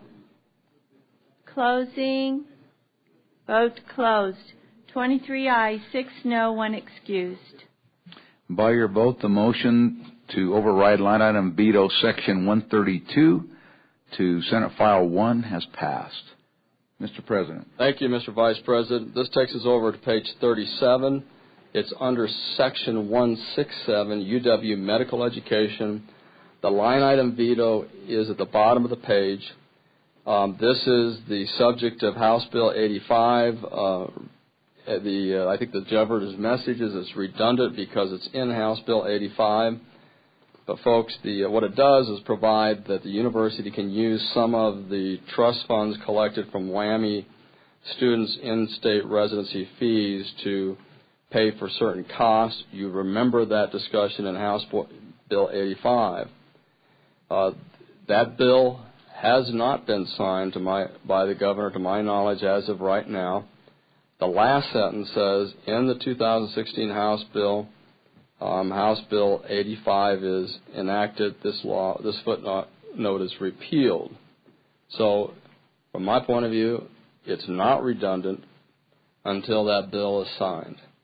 Closing. Vote closed. twenty-three ayes, six no, one excused. By your vote, the motion to override line item veto Section one thirty-two to Senate File one has passed. Mister President. Thank you, Mister Vice President. This takes us over to page thirty-seven. It's under Section one sixty-seven, U W Medical Education. The line item veto is at the bottom of the page. Um, this is the subject of House Bill eighty-five. Uh, the uh, I think the governor's message is it's redundant because it's in House Bill eighty-five. But folks, the uh, what it does is provide that the university can use some of the trust funds collected from WWAMI students' in-state residency fees to pay for certain costs. You remember that discussion in House Bill eighty-five. Uh, that bill has not been signed to my, by the governor, to my knowledge, as of right now. The last sentence says, in the two thousand sixteen House Bill, um, House Bill eighty-five is enacted. This law, this footnote note is repealed. So, from my point of view, it's not redundant until that bill is signed.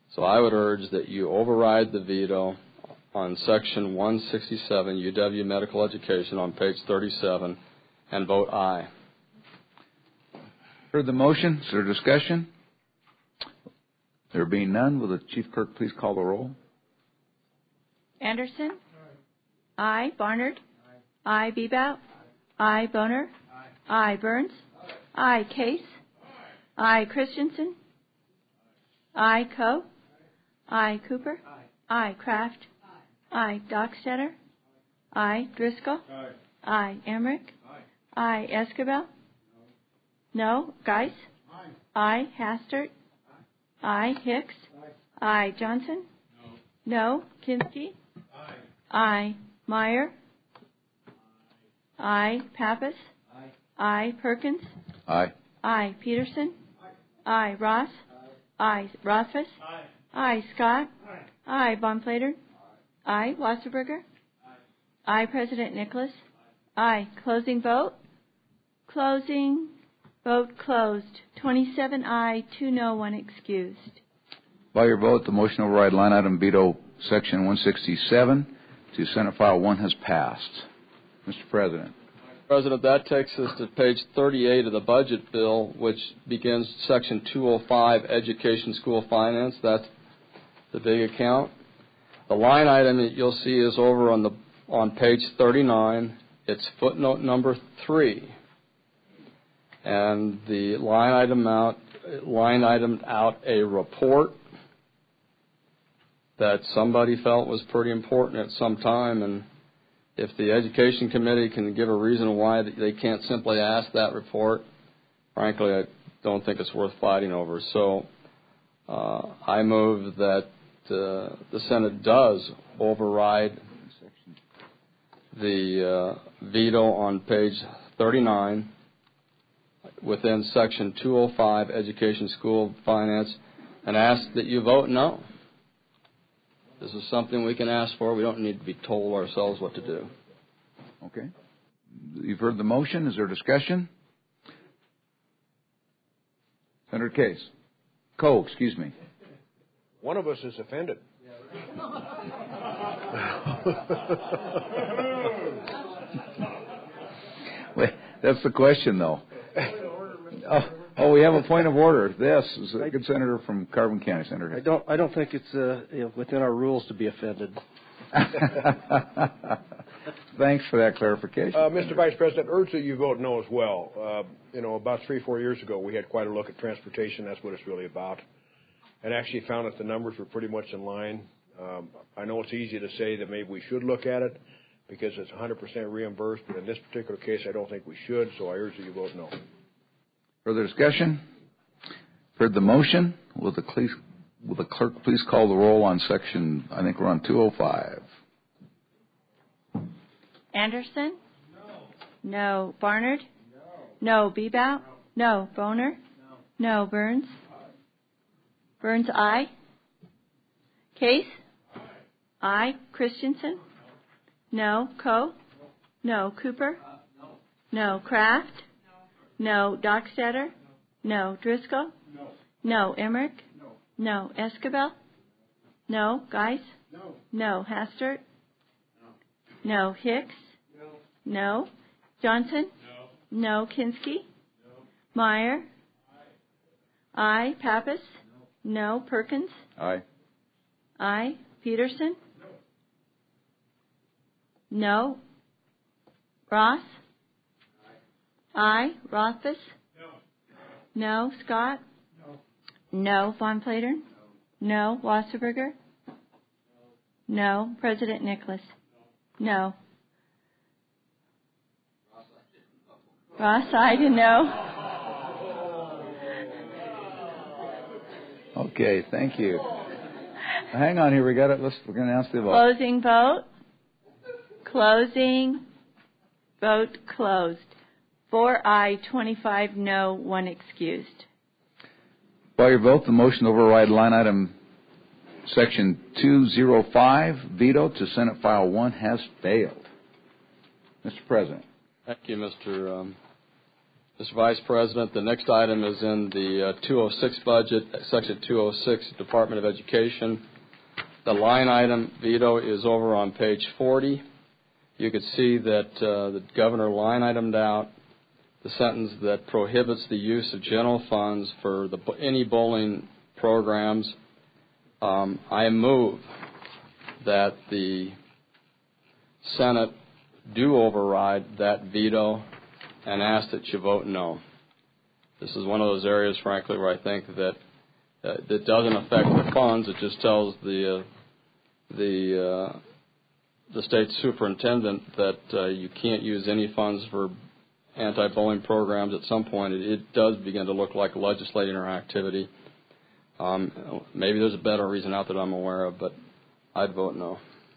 So I would urge that you override the veto on Section one sixty-seven, U W Medical Education, on page thirty-seven, and vote aye. Heard the motion. Is there discussion? There being none, will the Chief Clerk please call the roll? Anderson? Aye. Barnard? Aye. Bebout? Aye. Boner? Aye. Burns? Aye. Case? Aye. Christensen? Aye. Coe? Aye. Cooper? Aye. Kraft? Aye. Dockstader? Aye. Driscoll? Aye. Emmerich? Aye. Escabel? No. Geis? Aye. Hastert? Aye. Hicks? Aye. Johnson? No. Kinski? Aye. Meyer? Aye. Pappas? Aye. Perkins? Aye. Aye. Peterson? Aye. Ross? Aye. Rothfuss? Aye. Scott? Aye. Von Plater? Aye. Wasserberger? Aye. President Nicholas? Aye. Closing vote? Closing. Vote closed. twenty-seven aye, two no, one excused. By your vote, the motion to override line item veto section one sixty-seven to Senate File one has passed. Mister President. President, that takes us to page thirty-eight of the budget bill, which begins section two oh five, Education School Finance. That's the big account. The line item that you'll see is over on the on page thirty-nine. It's footnote number three. And the line item out, line item out a report that somebody felt was pretty important at some time, and if the Education Committee can give a reason why they can't simply ask that report, frankly, I don't think it's worth fighting over. So uh, I move that uh, the Senate does override the uh, veto on page thirty-nine within section two oh five, Education School Finance, and ask that you vote no. This is something we can ask for. We don't need to be told ourselves what to do. Okay. You've heard the motion. Is there discussion? Senator Case. Coe, excuse me. One of us is offended. Wait, that's the question, though. Oh, oh, we have a point of order. This is a good senator from Carbon County, Senator. I don't. I don't think it's uh, you know, within our rules to be offended. Thanks for that clarification. Uh, Mister Vice President, urge that you vote no as well. Uh, you know, about three, four years ago, we had quite a look at transportation. That's what it's really about, and actually found that the numbers were pretty much in line. Um, I know it's easy to say that maybe we should look at it because it's one hundred percent reimbursed, but in this particular case, I don't think we should. So I urge that you vote no. Further discussion? Heard the motion. Will the, cle- will the clerk please call the roll on section, I think we're on two oh five. Anderson? No. No. Barnard? No. No. Bebout? No. No. Boner? No. No. Burns? Burns, aye. Case? Aye. Christensen? No. Coe? No. Cooper? No. Kraft? No. Dockstader? No. Driscoll? No. No. Emmerich? No. No. Escabel? No. Geis? No. No. Hastert? No. Hicks? No. No. Johnson? No. No. Kinski? No. Meyer? Aye. Aye. Pappas? No. No. Perkins? Aye. Aye. Peterson? No. No. Ross? Aye. Rothfuss? No. No. Scott? No. No. Von Plater? No. No. Wasserberger? No. No. President Nicholas? No. Ross, I didn't know. Okay, thank you. Hang on here. We got it. Let's. We're going to announce the vote. Closing vote. Closing. Vote closed. Four aye, twenty-five no, one excused. By your vote, the motion to override line item section two oh five, veto to Senate File one, has failed. Mister President. Thank you, Mister Um, Mister Vice President, the next item is in the uh, two oh six budget, Section two oh six, Department of Education. The line item veto is over on page forty. You could see that uh, the governor line itemed out the sentence that prohibits the use of general funds for the, any bowling programs. Um, I move that the Senate do override that veto and ask that you vote no. This is one of those areas, frankly, where I think that uh, that doesn't affect the funds. It just tells the uh, the uh, the state superintendent that uh, you can't use any funds for anti-bullying programs. At some point, it, it does begin to look like legislating or activity. Um, maybe there's a better reason out that I'm aware of, but I'd vote no.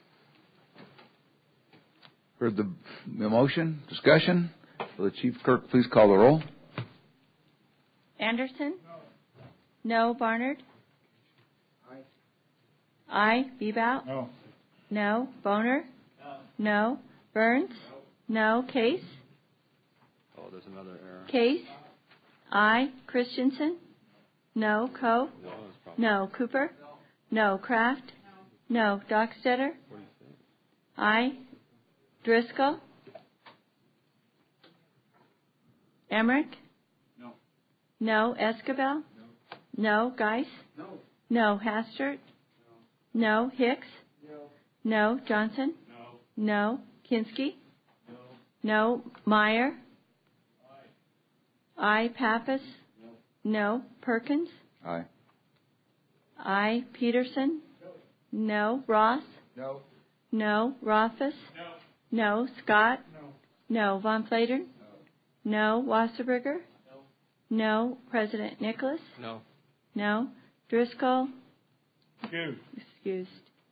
Heard the, the motion, discussion. Will the Chief Clerk please call the roll? Anderson? No. No. Barnard? Aye. Aye. Bebout? No. No. Boner? No. No. Burns? No. No. Case? Oh, there's another error. Case? Aye. Christensen? No. Coe? No. No. Cooper? No. No. Kraft? No. No. Dockstetter? What do you think? Aye. Driscoll? Emmerich? No. No. Escabel? No. No. Geis? No. No. Hastert? No. No. Hicks? No. No. Johnson? No. No. Kinski? No. No. Meyer? Aye. Aye. Pappas? No. No. Perkins? Aye. Aye. Peterson? No. No. Ross? No. No. Rothfuss? No. No. Scott? No. No. Von Flatern? No. No. Wasserberger? No. No. President Nicholas? No. No. Driscoll? Excused. Excused.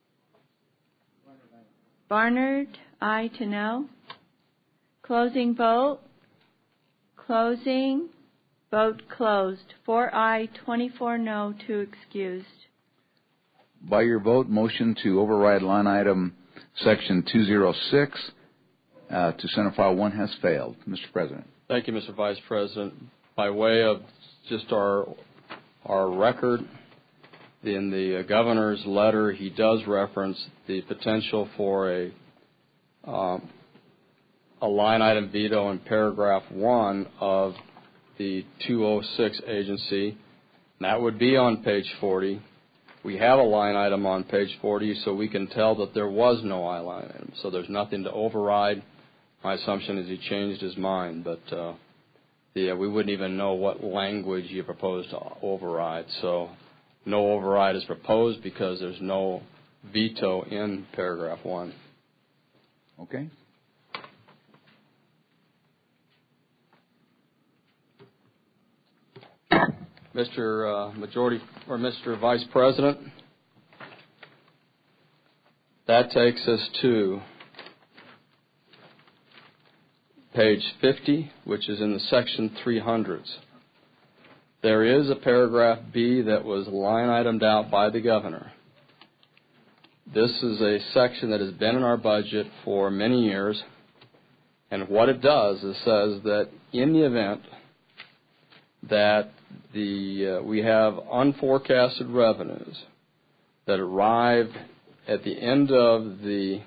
Barnard? Aye to no. Closing vote. Closing. Vote closed. Four aye, twenty-four no, two excused. By your vote, motion to override line item section two oh six uh, to Senate File one has failed. Mister President. Thank you, Mister Vice President. By way of just our our record, in the governor's letter, he does reference the potential for a um, a line item veto in paragraph one of the two oh six agency. And that would be on page forty. We have a line item on page forty, so we can tell that there was no line item. So there's nothing to override. My assumption is he changed his mind, but uh, the, uh, we wouldn't even know what language you proposed to override. So no override is proposed because there's no veto in paragraph one. Okay. Mister Uh, Majority or Mister Vice President, that takes us to page fifty, which is in the section three hundreds. There is a paragraph B that was line itemed out by the governor. This is a section that has been in our budget for many years, and what it does is says that in the event that the uh, we have unforecasted revenues that arrive at the end of the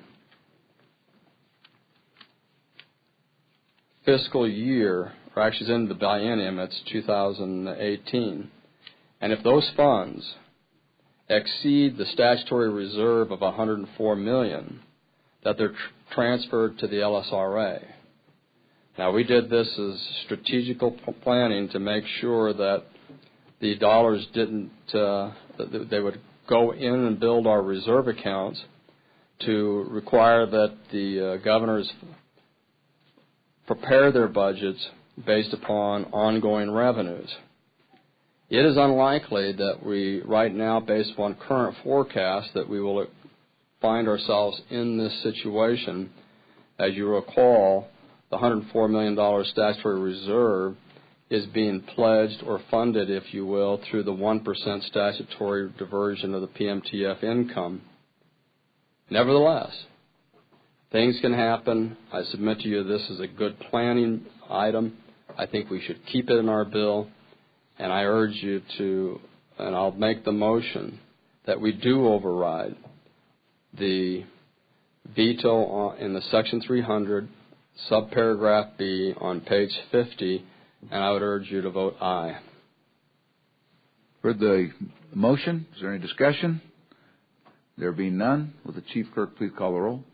fiscal year, or actually it's in the biennium, it's two thousand eighteen, and if those funds exceed the statutory reserve of one hundred four million dollars, that they're tr- transferred to the L S R A. Now, we did this as strategical planning to make sure that the dollars didn't, uh, that they would go in and build our reserve accounts to require that the uh, governors prepare their budgets based upon ongoing revenues. It is unlikely that we, right now, based upon current forecasts, that we will find ourselves in this situation. As you recall, the one hundred four million dollars statutory reserve is being pledged or funded, if you will, through the one percent statutory diversion of the P M T F income. Nevertheless, things can happen. I submit to you this is a good planning item. I think we should keep it in our bill, and I urge you to, and I'll make the motion, that we do override the veto in the Section three hundred, subparagraph B on page fifty, and I would urge you to vote aye. For the motion, is there any discussion? There being none, will the Chief Clerk please call the roll?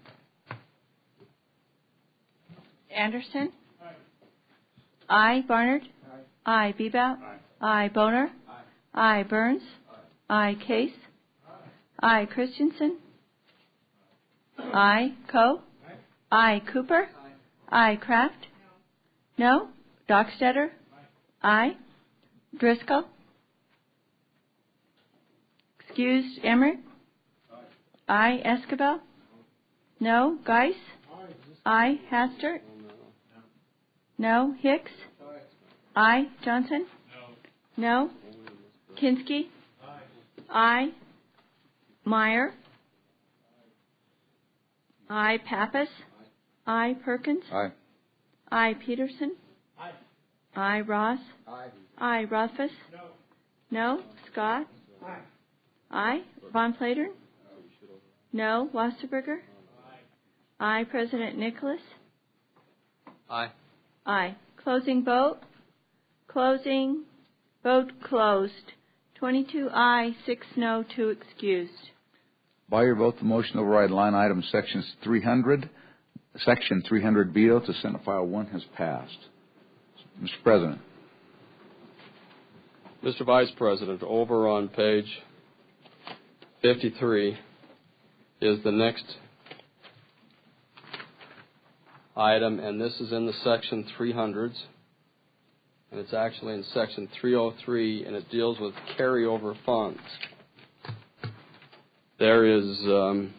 Anderson? Aye. Aye. Barnard? Aye. Aye. Bebout? Aye. Aye. Boner? Aye. Aye. Burns? Aye. Aye. Case? Aye. Aye. Christensen? Aye. Coe? Aye. Aye. Cooper? Aye. Aye. Kraft? No. Dockstetter? Aye. Aye. Driscoll? Excused. Emmerich? Aye. Aye. Escabel? No. Geis? Aye. Hastert? No. Hicks? Aye. Johnson? No. Kinski? Aye. Meyer? Aye. Pappas? Aye. Perkins? Aye. Aye. Peterson? Aye. Aye. Ross? Aye. Aye. Rothfuss? No. No. Scott? Aye. Aye. Von Plater? No. Wasserberger? Aye. President Nicholas? Aye. Aye. Closing vote? Closing. Vote closed. twenty-two aye, six no, two excused. By your vote, the motion to override line item sections three hundred, section three hundred veto to Senate File one has passed. Mister President. Mister Vice President, over on page fifty-three is the next item, and this is in the section three hundreds, and it's actually in section three oh three, and it deals with carryover funds. There is um,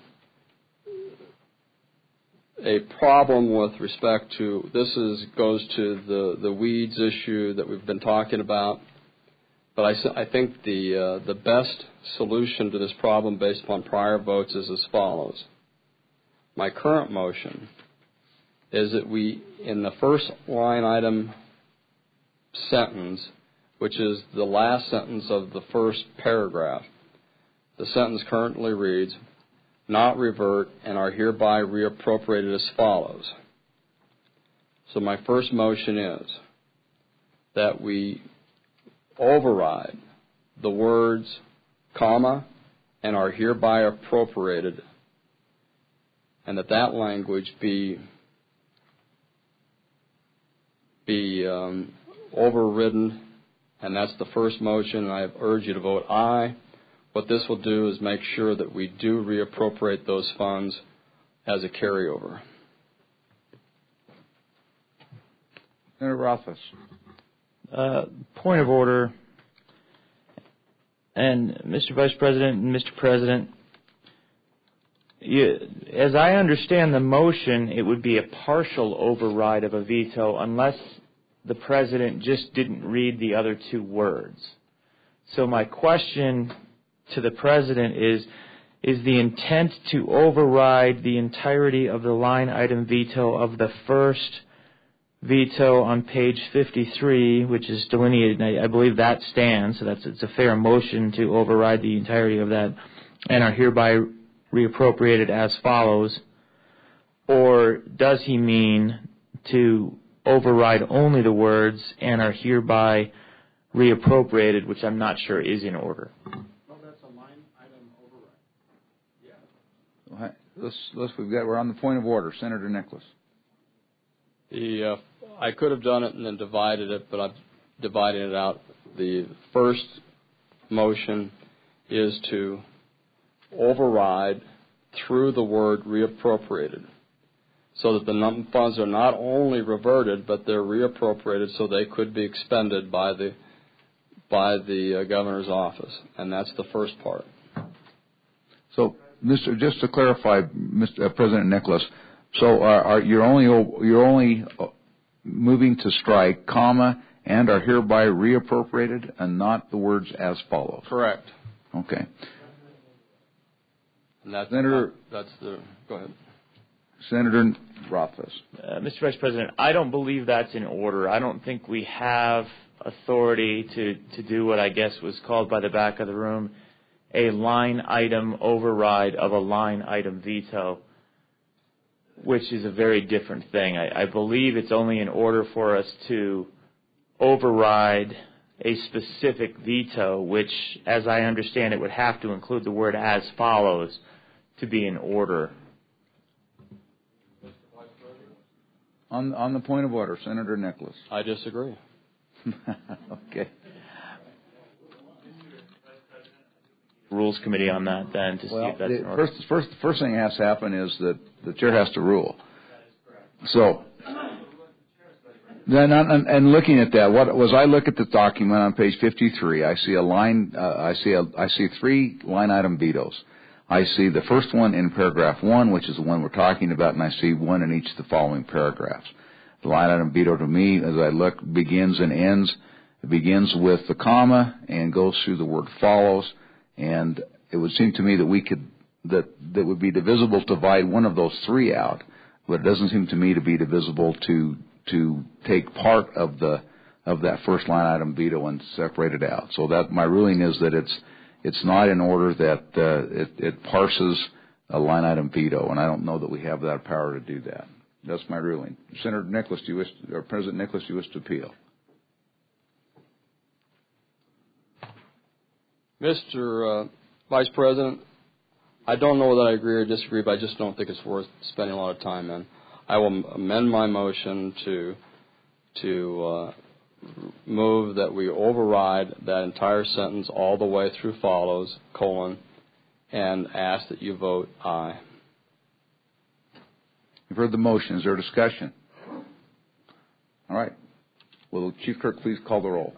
a problem with respect to, this is goes to the, the weeds issue that we've been talking about, but I, I think the, uh, the best solution to this problem based upon prior votes is as follows. My current motion is that we, in the first line item sentence, which is the last sentence of the first paragraph, the sentence currently reads, not revert and are hereby reappropriated as follows. So my first motion is that we override the words, comma, and are hereby appropriated, and that that language be be um, overridden, and that's the first motion, and I urge you to vote aye. What this will do is make sure that we do reappropriate those funds as a carryover. Senator Rothfuss. Uh, point of order. And Mister Vice President and Mister President, you, as I understand the motion, it would be a partial override of a veto unless the President just didn't read the other two words. So my question to the President is, is the intent to override the entirety of the line item veto of the first veto on page fifty-three, which is delineated, and I, I believe that stands, so that's it's a fair motion to override the entirety of that, and are hereby reappropriated as follows, or does he mean to override only the words and are hereby reappropriated, which I'm not sure is in order? Well, that's a line item override. Yeah. Let's, let's, we've got, we're on the point of order. Senator Nicholas. The, uh, I could have done it and then divided it, but I'm dividing it out. The first motion is to override through the word reappropriated, so that the funds are not only reverted, but they're reappropriated so they could be expended by the by the uh, governor's office, and that's the first part. So, Mister Just to clarify, Mister Uh, President Nicholas, so are, are you're only you're only moving to strike comma and are hereby reappropriated, and not the words as follows. Correct. Okay. And that's Senator, that's the go ahead. Senator Rothfuss. Uh, Mister Vice President, I don't believe that's in order. I don't think we have authority to, to do what I guess was called by the back of the room a line item override of a line item veto, which is a very different thing. I, I believe it's only in order for us to override a specific veto, which, as I understand it, would have to include the word as follows to be in order. On, on the point of order, Senator Nicholas. I disagree. Okay. Rules Committee on that then to well, see if that's the in order. First, first, first thing that has to happen is that the chair has to rule. So, then, and, and looking at that, what was I look at the document on page fifty-three? I see a line. Uh, I see a. I see three line item vetoes. I see the first one in paragraph one, which is the one we're talking about, and I see one in each of the following paragraphs. The line item veto to me, as I look, begins and ends. It begins with the comma and goes through the word follows. And it would seem to me that we could that that would be divisible to divide one of those three out, but it doesn't seem to me to be divisible to to take part of the of that first line item veto and separate it out. So that my ruling is that it's it's not in order that uh, it, it parses a line item veto, and I don't know that we have that power to do that. That's my ruling. Senator Nicholas, do you wish, or President Nicholas, do you wish to appeal? Mister Uh, Vice President, I don't know that I agree or disagree, but I just don't think it's worth spending a lot of time in. I will amend my motion to to uh, move that we override that entire sentence all the way through follows, colon, and ask that you vote aye. You've heard the motion. Is there discussion? All right. Will Chief Clerk please call the roll?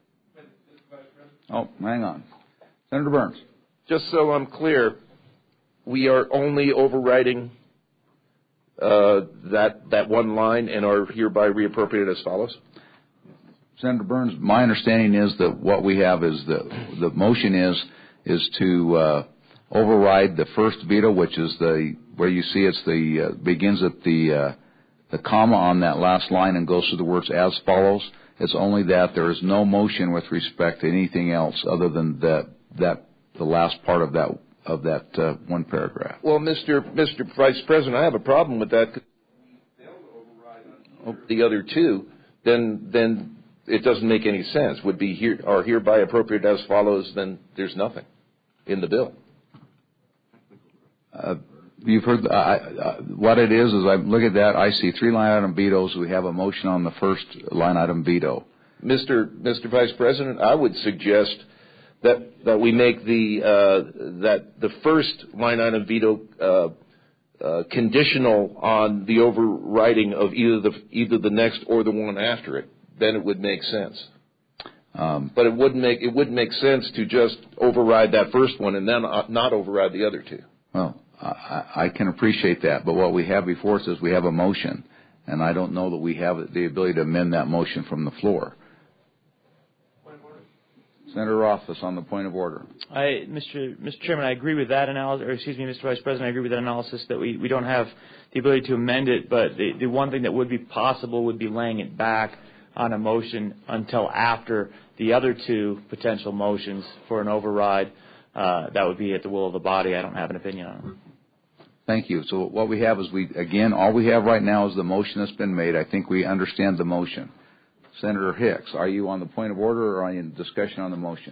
Oh, hang on. Senator Burns. Just so I'm clear, we are only overriding uh, that that one line and are hereby reappropriated as follows? Senator Burns, my understanding is that what we have is the the motion is is to uh, override the first veto, which is the where you see it's the uh, begins at the uh, the comma on that last line and goes through the words as follows. It's only that there is no motion with respect to anything else other than that that the last part of that of that uh, one paragraph. Well, Mister Mister Vice President, I have a problem with that. The other two, then then it doesn't make any sense. Would be here are hereby appropriate as follows. Then there's nothing in the bill. Uh, you've heard uh, uh, what it is. Is I look at that, I see three line item vetoes. We have a motion on the first line item veto. Mister Mister Vice President, I would suggest that that we make the uh, that the first line item veto uh, uh, conditional on the overriding of either the either the next or the one after it. Then it would make sense. Um, but it wouldn't make it wouldn't make sense to just override that first one and then not override the other two. Well, I, I can appreciate that, but what we have before us is we have a motion, and I don't know that we have the ability to amend that motion from the floor. Senator Rothfuss on the point of order. I, Mister Mister Chairman, I agree with that analysis, or excuse me, Mister Vice President, I agree with that analysis that we, we don't have the ability to amend it, but the, the one thing that would be possible would be laying it back on a motion until after the other two potential motions for an override. Uh, that would be at the will of the body. I don't have an opinion on it. Thank you. So what we have is we, again, all we have right now is the motion that's been made. I think we understand the motion. Senator Hicks, are you on the point of order or are you in discussion on the motion?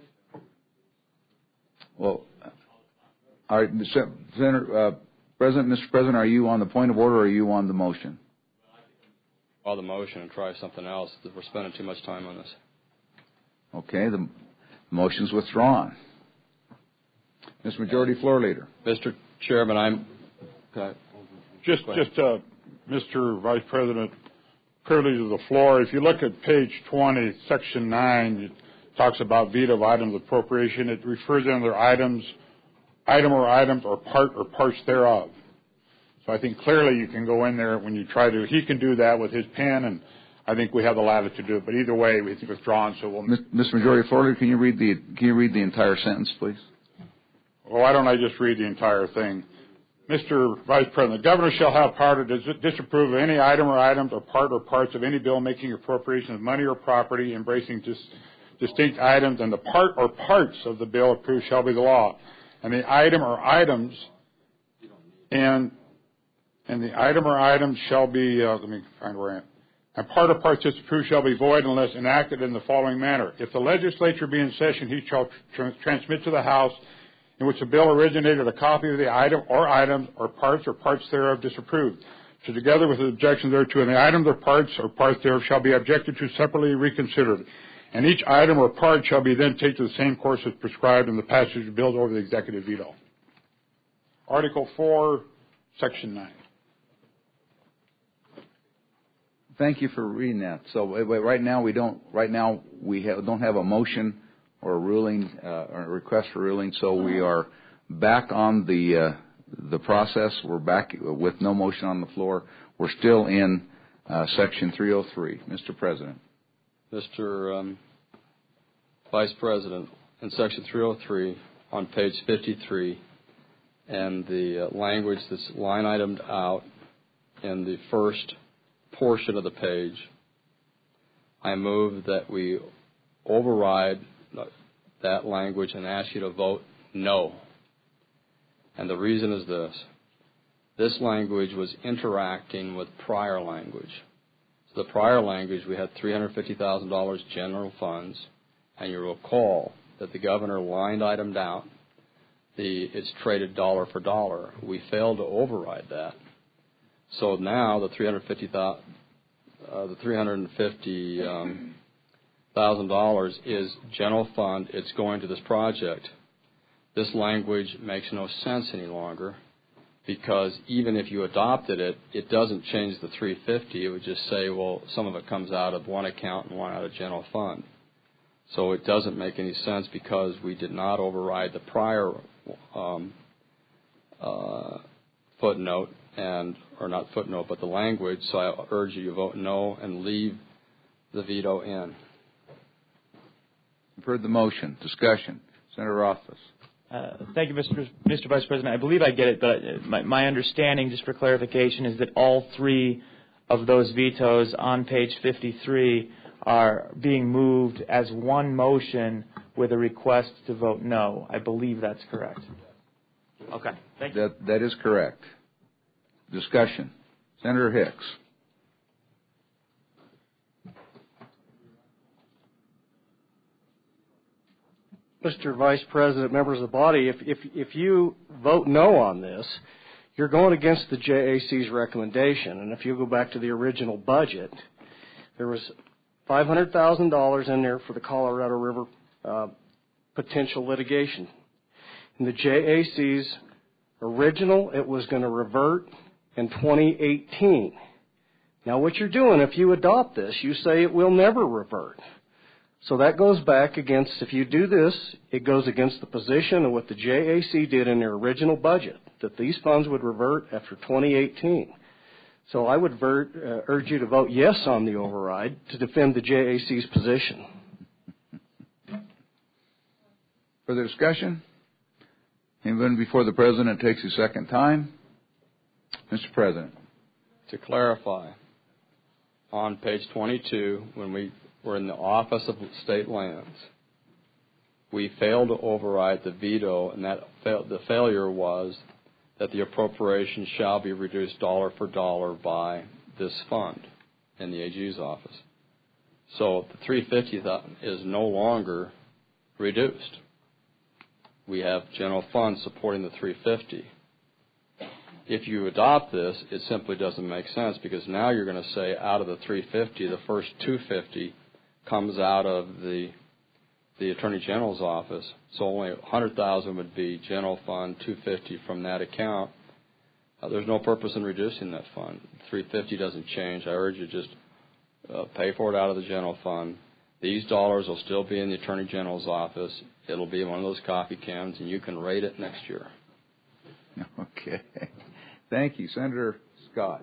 Well, all right, Senator, uh, President, Mister President, are you on the point of order or are you on the motion? Call the motion and try something else. We're spending too much time on this. Okay, the motion's withdrawn. Mister Majority Floor Leader. Mister Chairman, I'm okay. just just uh, Mister Vice President, privilege of the floor. If you look at page twenty, section nine, it talks about veto of items of appropriation. It refers to their items, item or items or part or parts thereof. So I think clearly you can go in there when you try to. He can do that with his pen, and I think we have the latitude to do it. But either way, we think it's withdrawn. So we'll. Mister Majority Floor Leader, can you read the can you read the entire sentence, please? Well, why don't I just read the entire thing? Mister Vice President, the governor shall have power to dis- disapprove of any item or items or part or parts of any bill making appropriation of money or property embracing dis- distinct items, and the part or parts of the bill approved shall be the law. And the item or items and and the item or items shall be, uh, let me find where I am. And part or parts disapproved shall be void unless enacted in the following manner. If the legislature be in session, he shall tr- transmit to the House in which the bill originated a copy of the item or items or parts or parts thereof disapproved, so together with the objection thereto, and the items or parts or parts thereof shall be objected to separately reconsidered. And each item or part shall be then taken to the same course as prescribed in the passage of bills over the executive veto. Article four, Section nine. Thank you for reading that. So right now we don't. Right now we have, don't have a motion or a ruling uh, or a request for ruling. So we are back on the uh, the process. We're back with no motion on the floor. We're still in uh, Section three oh three. Mister President. Mister Um, Vice President, in Section three oh three on page fifty-three, and the uh, language that's line itemed out in the first portion of the page, I move that we override that language and ask you to vote no. And the reason is this. This language was interacting with prior language. So the prior language, we had three hundred fifty thousand dollars general funds, and you recall that the governor lined itemed out the it's traded dollar for dollar. We failed to override that. So now the three hundred fifty thousand uh, the three hundred fifty um, thousand dollars is general fund. It's going to this project. This language makes no sense any longer, because even if you adopted it, it doesn't change the three hundred fifty. It would just say, well, some of it comes out of one account and one out of general fund. So it doesn't make any sense because we did not override the prior um, uh, footnote and or not footnote, but the language. So I urge you to vote no and leave the veto in. You've heard the motion. Discussion. Senator Rothfuss. Uh, thank you, Mister Mister Vice President. I believe I get it, but my, my understanding, just for clarification, is that all three of those vetoes on page fifty-three are being moved as one motion with a request to vote no. I believe that's correct. Okay. Thank you. That, that is correct. Discussion. Senator Hicks. Mister Vice President, members of the body, if, if, if you vote no on this, you're going against the J A C's recommendation. And if you go back to the original budget, there was five hundred thousand dollars in there for the Colorado River uh, potential litigation. In the J A C's original, it was going to revert in twenty eighteen. Now, what you're doing, if you adopt this, you say it will never revert. So that goes back against, if you do this, it goes against the position of what the J A C did in their original budget, that these funds would revert after twenty eighteen. So I would ver- uh, urge you to vote yes on the override to defend the J A C's position. Further discussion? Anyone before the President takes his second time? Mister President. To clarify, on page twenty-two, when we were in the Office of State Lands, we failed to override the veto, and that fa- the failure was that the appropriation shall be reduced dollar for dollar by this fund in the A G's office. So the three hundred fifty thousand is no longer reduced. We have general funds supporting the three hundred fifty. If you adopt this, it simply doesn't make sense, because now you're going to say out of the three hundred fifty, the first two hundred fifty comes out of the the Attorney General's office. So only one hundred thousand would be general fund, two hundred fifty from that account. Uh, there's no purpose in reducing that fund. three hundred fifty doesn't change. I urge you to just uh, pay for it out of the general fund. These dollars will still be in the Attorney General's office. It'll be in one of those coffee cans, and you can rate it next year. Okay. Thank you. Senator Scott.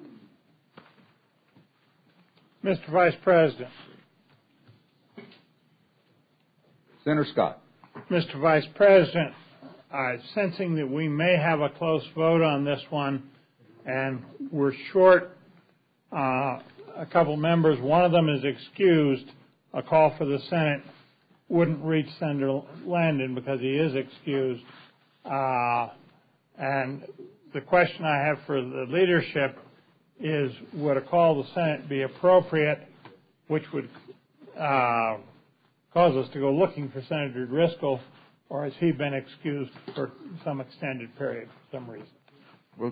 Mister Vice President. Senator Scott. Mister Vice President, uh, sensing that we may have a close vote on this one, and we're short uh, a couple members. One of them is excused. A call for the Senate wouldn't reach Senator Landon because he is excused. Uh, and the question I have for the leadership is, would a call to the Senate be appropriate, which would uh, cause us to go looking for Senator Driscoll, or has he been excused for some extended period for some reason? We'll,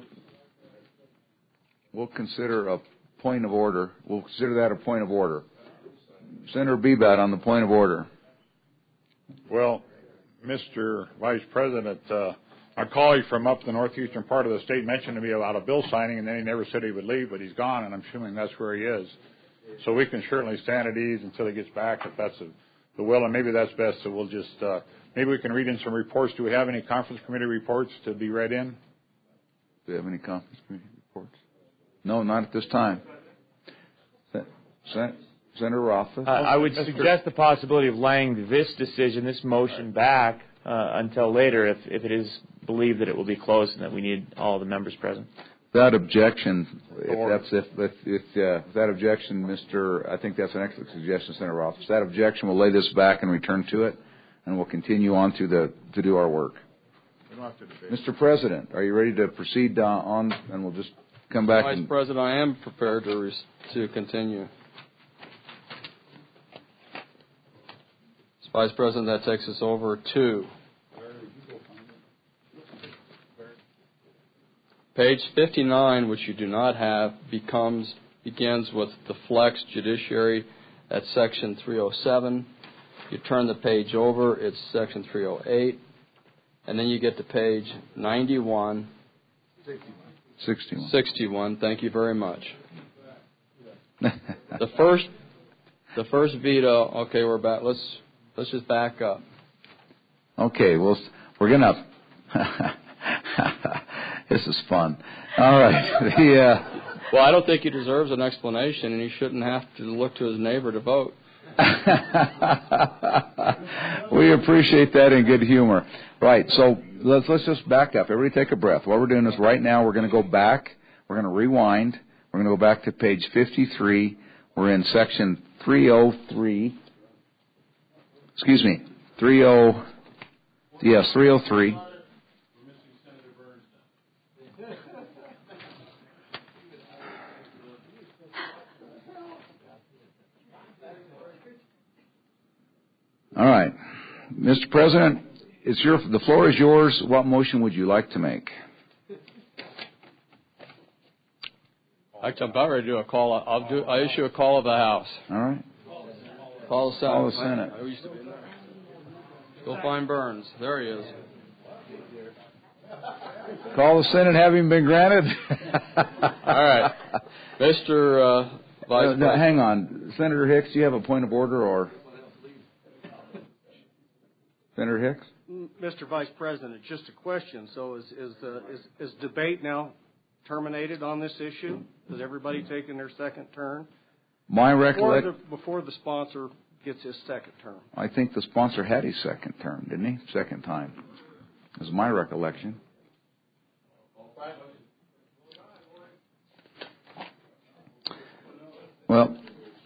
we'll consider a point of order. We'll consider that a point of order. Senator Bebat on the point of order. Well, Mister Vice President, uh, our colleague from up the northeastern part of the state mentioned to me about a bill signing, and then he never said he would leave, but he's gone, and I'm assuming that's where he is. So we can certainly stand at ease until he gets back, if that's a, the will, and maybe that's best. So we'll just, uh, maybe we can read in some reports. Do we have any conference committee reports to be read in? Do we have any conference committee reports? No, not at this time. Sen- Senator Rothfuss? Uh, I would suggest the possibility of laying this decision, this motion, back uh, until later if, if it is believed that it will be closed and that we need all the members present. That objection, if that's if if, if uh, that objection, Mister I think that's an excellent suggestion, Senator Rothfuss. That objection, we'll lay this back and return to it, and we'll continue on to the to do our work. We don't have to debate. Mister President, are you ready to proceed uh, on? And we'll just come back. Vice and President, I am prepared to res- to continue. Vice President, that takes us over to page fifty-nine, which you do not have, becomes begins with the flex judiciary at section three oh seven. You turn the page over, it's section three oh eight, and then you get to page ninety-one. sixty-one. sixty-one. Thank you very much. the first, the first veto. Okay, we're back. Let's. Let's just back up. Okay, well, we're gonna. This is fun. All right. Yeah. Well, I don't think he deserves an explanation, and he shouldn't have to look to his neighbor to vote. We appreciate that in good humor. Right. So let's let's just back up. Everybody, take a breath. What we're doing is right now we're going to go back. We're going to rewind. We're going to go back to page fifty-three. We're in section three oh three. Excuse me, three oh, yes, three oh three. All right, Mister President, it's your the floor is yours. What motion would you like to make? I'm about ready to do a call. I'll do. I issue a call of the House. All right. Call the Senate. Call the Senate. I used to be in there. Go find Burns. There he is. Call the Senate having been granted. All right. Mister Uh, Vice no, President. no, hang on. Senator Hicks, do you have a point of order or? Senator Hicks? Mister Vice President, just a question. So is, is, the, is, is debate now terminated on this issue? Has everybody taken their second turn? My Before recollection. the, before the sponsor gets his second term. I think the sponsor had his second term, didn't he? Second time. Is my recollection. Well,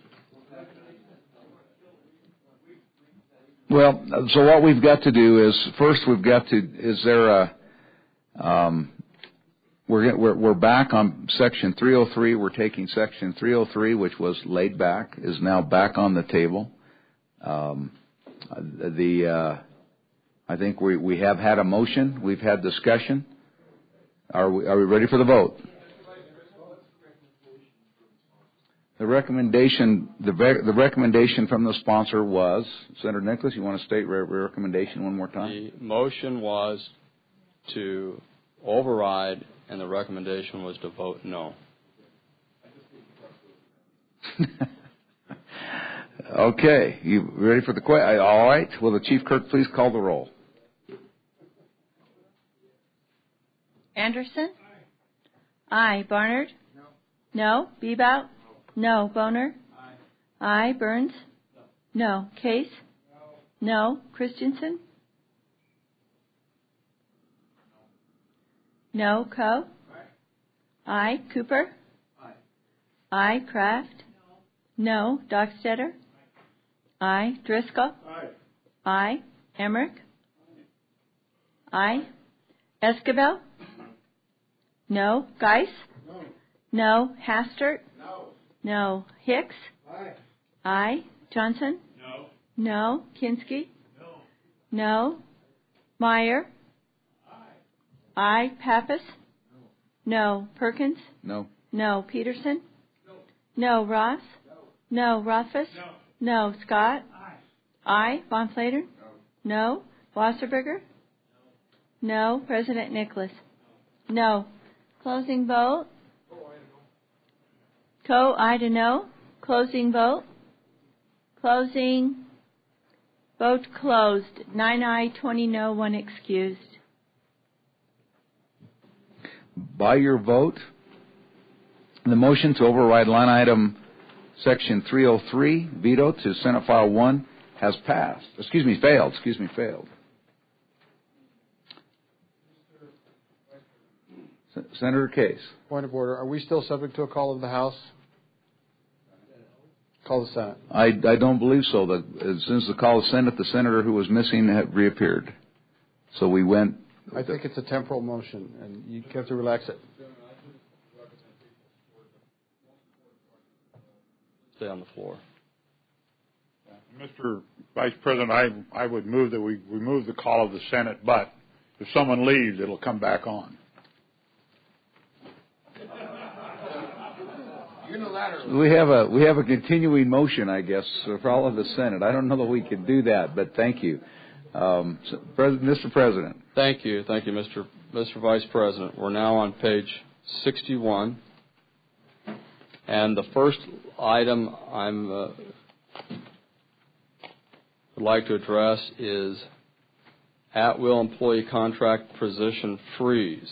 well. So what we've got to do is first we've got to. Is there a? Um, we're we're we're back on section three oh three. We're taking section three oh three, which was laid back, is now back on the table. Um, the uh, I think we, we have had a motion. We've had discussion. Are we are we ready for the vote? The recommendation the the recommendation from the sponsor was Senator Nicholas. You want to state your recommendation one more time? The motion was to override, and the recommendation was to vote no. Okay, you ready for the question? All right. Will the Chief Clerk please call the roll? Anderson? Aye. Barnard? No. No. Bebout? No. Boner? Aye. Aye. Burns? No. No. Case? No. No. Christensen? No. Coe? Aye. Cooper? Aye. Kraft? No. Dockstetter? Aye. Driscoll? Aye. Emmerich? Aye. Esquivel? No. Geis? No. Hastert? No. Hicks? Aye. Johnson? No. No. Kinski? No. Meyer? Aye. Pappas? No. Perkins? No. No. Peterson? No. Ross? No. Rothfuss? No. Scott? Aye. Von Flater? No. Wasserberger? No. President Nicholas? No. Closing vote? Co, aye to no. Closing vote? Closing. Vote closed. Nine aye, twenty no, one excused. By your vote, the motion to override line item section three oh three, veto to Senate File one, has passed. Excuse me, failed. Excuse me, failed. Senator Case. Point of order. Are we still subject to a call of the House? Call the Senate. I, I don't believe so. The, as soon as the call of the Senate, the senator who was missing had reappeared. So we went. I think it's a temporal motion, and you have to relax it. Stay on the floor. Mister Vice President, I, I would move that we remove the call of the Senate, but if someone leaves, it'll come back on. We have a we have a continuing motion, I guess, for all of the Senate. I don't know that we can do that, but thank you, um, so, Mister President. Thank you, thank you, Mister Mister Vice President. We're now on page sixty-one, and the first item I'm uh, would like to address is at-will employee contract position freeze,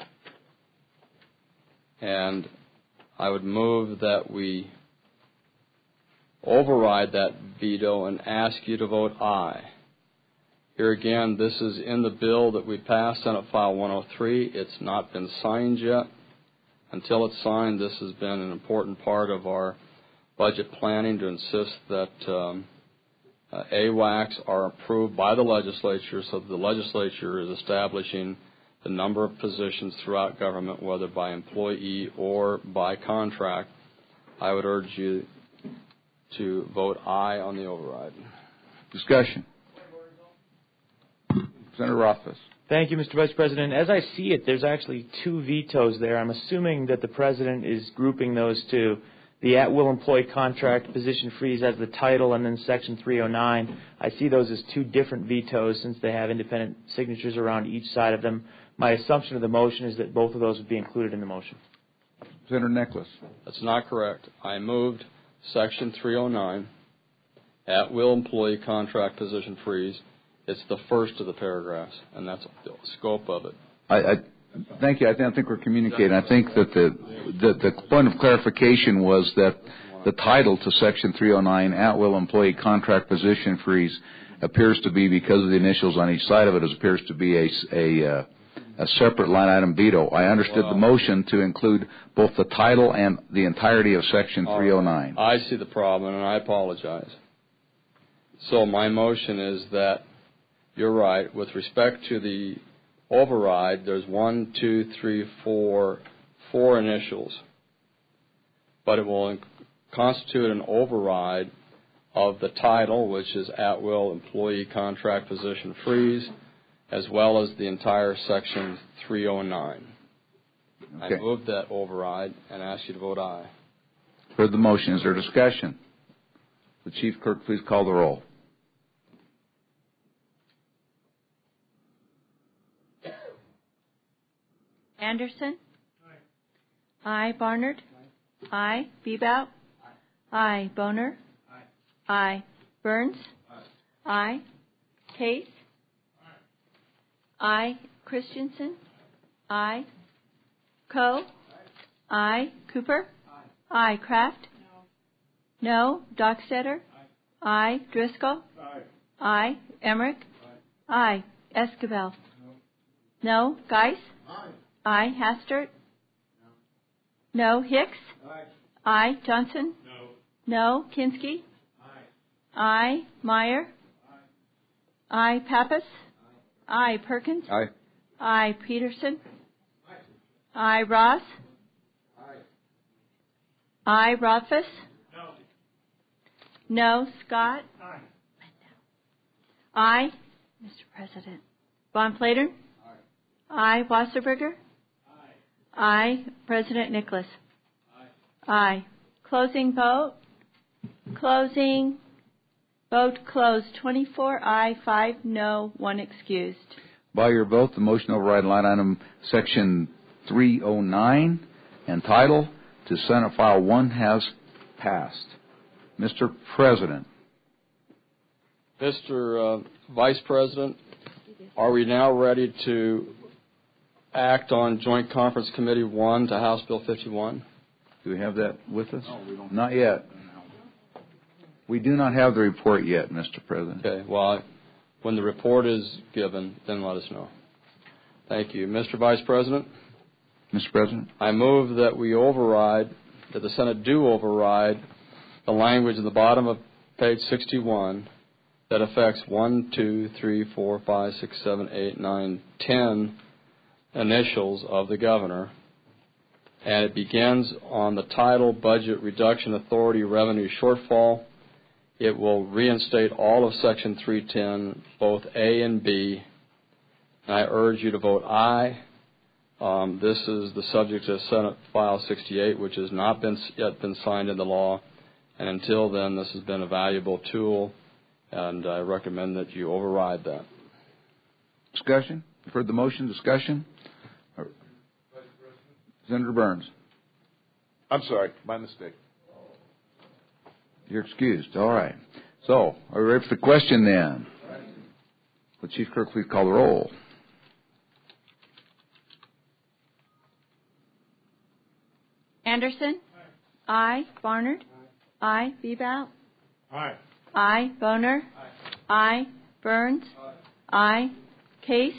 and I would move that we override that veto and ask you to vote aye. Here again, this is in the bill that we passed, Senate File one oh three. It's not been signed yet. Until it's signed, this has been an important part of our budget planning to insist that um, uh, A WACs are approved by the legislature, so that the legislature is establishing the number of positions throughout government, whether by employee or by contract. I would urge you to vote aye on the override. Discussion. Senator Rothfuss. Thank you, Mister Vice President. As I see it, there's actually two vetoes there. I'm assuming that the President is grouping those two. The at-will employee contract position freeze as the title, and then Section three oh nine. I see those as two different vetoes since they have independent signatures around each side of them. My assumption of the motion is that both of those would be included in the motion. Senator Nicholas. That's not correct. I moved Section three oh nine, at-will employee contract position freeze. It's the first of the paragraphs, and that's the scope of it. I, I thank you. I, th- I think we're communicating. I think that the, the the point of clarification was that the title to Section three oh nine, at-will employee contract position freeze, appears to be, because of the initials on each side of it, it appears to be a a, uh, a separate line item veto. I understood well, the motion to include both the title and the entirety of Section three oh nine. I see the problem, and I apologize. So my motion is that you're right. With respect to the override, there's one, two, three, four, four initials. But it will constitute an override of the title, which is at-will employee contract position freeze, as well as the entire Section three oh nine. Okay. I move that override and ask you to vote aye. Heard the motion. Is there discussion? The Chief Clerk, please call the roll. Anderson? Aye. Aye. Barnard? Aye. Aye. Bebout? Aye. Aye. Boner? Aye. Aye. Burns? Aye. Aye. Case? Aye. Aye. Christensen? Aye. Coe? Aye. Aye. Cooper? Aye. Aye. Kraft? No. No. Dockstetter? Aye. Aye. Driscoll? Aye. Aye. Emmerich? Aye. Aye. Esquivel? No. No. Geis? Aye. Aye. Hastert? No. Hicks? Aye. Aye. Johnson? No. No. Kinsky? Aye. Aye. Meyer? Aye. Pappas? Aye. Perkins? Aye. Aye. Peterson? Aye. Ross? Aye. Aye. Rothfuss? No. No. Scott? Aye. Aye. Mister President. Von Plater? Aye. Aye. Wasserberger? Aye. Aye. President Nicholas? Aye. Aye. Closing vote? Closing. Vote closed. twenty-four aye, five no, one excused. By your vote, the motion to override line item section three oh nine and title to Senate File one has passed. Mister President. Mister Uh, Vice President, are we now ready to act on Joint Conference Committee one to House Bill fifty-one? Do we have that with us? No, we don't. Not yet. We do not have the report yet, Mister President. Okay, well, when the report is given, then let us know. Thank you. Mister Vice President? Mister President? I move that we override, that the Senate do override the language in the bottom of page sixty-one that affects one, two, three, four, five, six, seven, eight, nine, ten initials of the governor, and it begins on the title Budget Reduction Authority Revenue Shortfall. It will reinstate all of Section three ten, both A and B. And I urge you to vote aye. Um, this is the subject of Senate File sixty-eight, which has not been yet been signed into law. And until then, this has been a valuable tool, and I recommend that you override that. Discussion? You've heard the motion. Discussion? Senator Burns. I'm sorry, my mistake. You're excused. All right. So, are we ready for the question then? Will Chief Clerk please call the roll? Anderson? Aye. Barnard? Aye. Bebout? Aye. Aye. Boner? Aye. Burns? Aye. Case?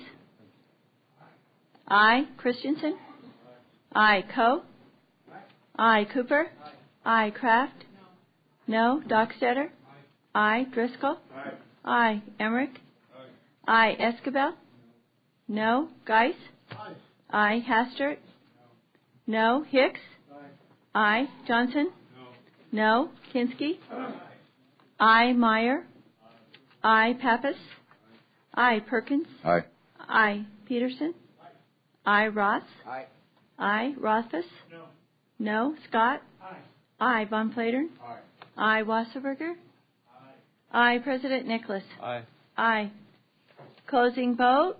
Aye. Christensen? Aye. Coe? Aye. Cooper? Aye. Kraft? No. Dockstetter? Aye. Driscoll? Aye. Emmerich? Aye. Escabel? No. Geis? Aye. Hastert? No. Hicks? Aye. Johnson? No. Kinsky? Aye. Meyer? Aye. Pappas? Aye. Perkins? Aye. Aye. Peterson? Aye. Ross? Aye. Aye. Rothfuss? No. No. Scott? Aye. Aye. Von Plater? Aye. Aye. Wasserberger? Aye. Aye. President Nicholas? Aye. Aye. Closing vote?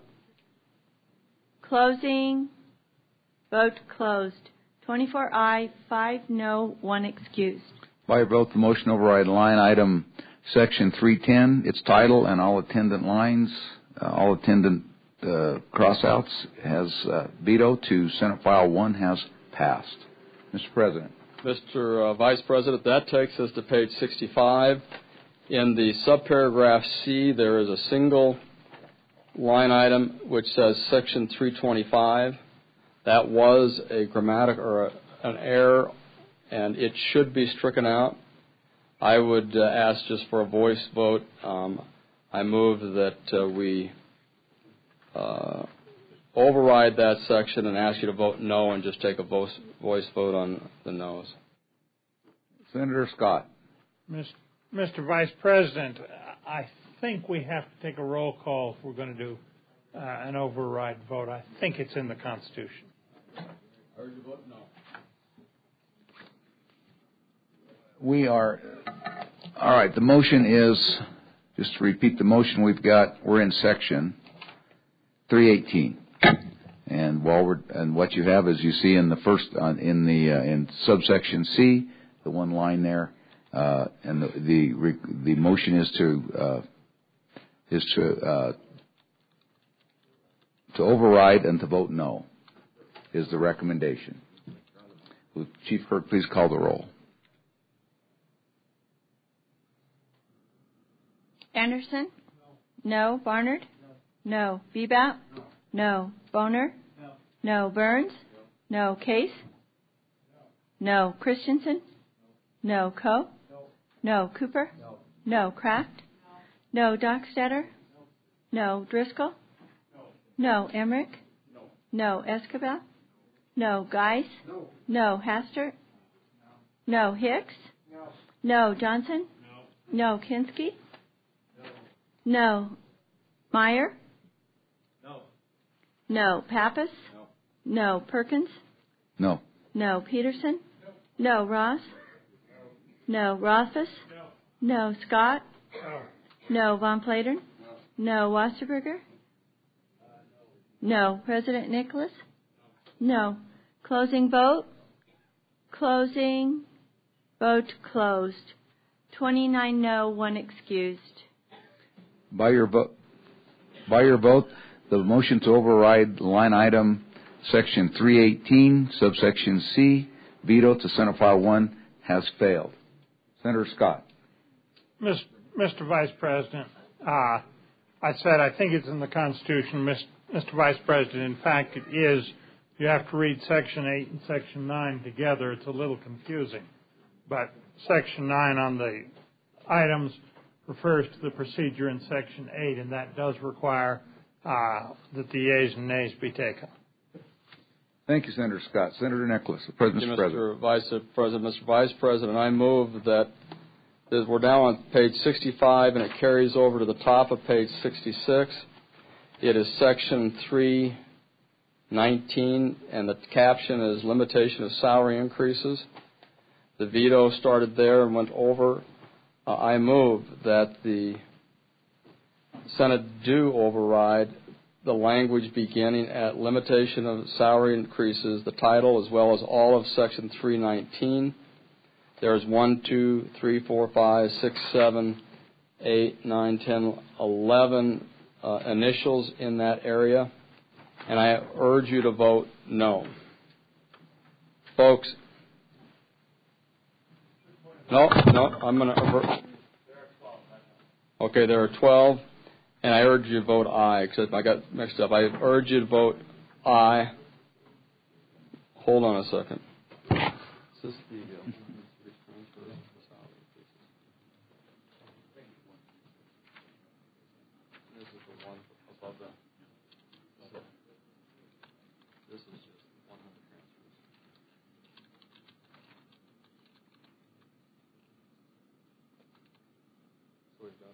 Closing. Vote closed. twenty-four aye, five no, one excused. By your vote, the motion override line item section three ten, its title, and all attendant lines, uh, all attendant uh, crossouts has uh, veto to Senate File one has passed. Mister President. Mister Uh, Vice President, that takes us to page sixty-five. In the subparagraph C, there is a single line item which says Section three twenty-five. That was a grammatic or a, an error, and it should be stricken out. I would uh, ask just for a voice vote. Um, I move that uh, we uh, override that section and ask you to vote no and just take a voice, voice vote on the no's. Senator Scott. Mister Vice President, I think we have to take a roll call if we're going to do uh, an override vote. I think it's in the Constitution. I urge you to vote no. We are, all right, the motion is, just to repeat the motion we've got, we're in section three eighteen. And while we're, and what you have is you see in the first, uh, in the, uh, in subsection C, the one line there, uh, and the, the, the motion is to, uh, is to, uh, to override and to vote no, is the recommendation. Will Chief Clerk please call the roll? Anderson? No. No. Barnard? No. no. Bebout? No. no. Boner? No. No. Burns? No. Case? No. Christensen? No. Coe? No. Cooper? No. Kraft? No. Dockstader? No. Driscoll? No. Emmerich? No. Escabel? No. Geis? No. Hastert? No. Hicks? No. Johnson? No. Kinski? No. Meyer? No. Pappas? No. Perkins? No. No. Peterson? No. Ross? No. Rothfuss? No. Scott? No. Von Platern? No. Wasserberger? No. President Nicholas? No. Closing vote? Closing. Vote closed. twenty-nine no, one excused. By your vote, by your vote, the motion to override line item section three eighteen, subsection C, veto to Senate File one has failed. Senator Scott. Mister Vice President, uh, I said I think it's in the Constitution, Mister Vice President. In fact, it is. You have to read Section eight and Section nine together. It's a little confusing. But Section nine on the items refers to the procedure in Section eight, and that does require uh, that the yeas and nays be taken. Thank you, Senator Scott. Senator Nicholas, the President. Thank you, Mister Vice President. Mister Vice President, I move that, that we're now on page sixty-five, and it carries over to the top of page sixty-six. It is Section three nineteen, and the caption is limitation of salary increases. The veto started there and went over. Uh, I move that the Senate do override the language beginning at limitation of salary increases, the title, as well as all of Section three nineteen. There's one, two, three, four, five, six, seven, eight, nine, ten, eleven uh, initials in that area, and I urge you to vote no. Folks, no, no, I'm going to... Okay, there are twelve, and I urge you to vote aye, except I got mixed up. I urge you to vote aye. Hold on a second. Is this the... Uh, this is the one above that. This is just one hundred transfers. So we've got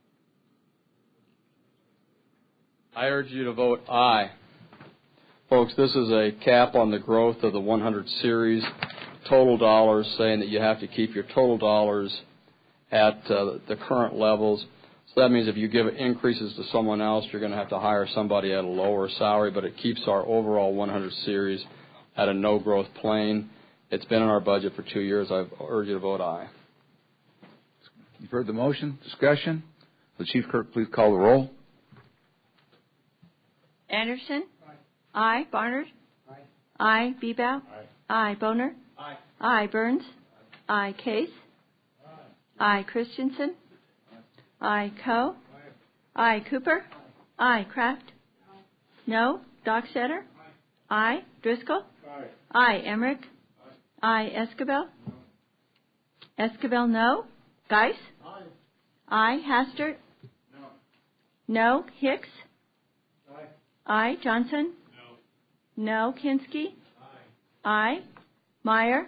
I urge you to vote aye. Folks, this is a cap on the growth of the one hundred series total dollars, saying that you have to keep your total dollars at uh, the current levels. So that means if you give increases to someone else, you're going to have to hire somebody at a lower salary, but it keeps our overall one hundred series at a no-growth plane. It's been in our budget for two years. I urge you to vote aye. You've heard the motion. Discussion. The Chief Clerk, please call the roll. Anderson? Aye. Barnard? Aye. Aye. Bebout? Aye. Aye. Boner? Aye. Aye. Burns? Aye. Case? Aye. Aye. Christensen? Aye. Coe? Aye. Aye. Cooper? Aye. Kraft? No. Dockstader? Aye. Driscoll? Aye. Aye. Emmerich? Aye. Escabel? Escabel, no. Geis? Aye. Aye. Hastert? No. No. Hicks? Aye. Aye. Johnson? No. No. Kinski? Aye. Aye. Meyer?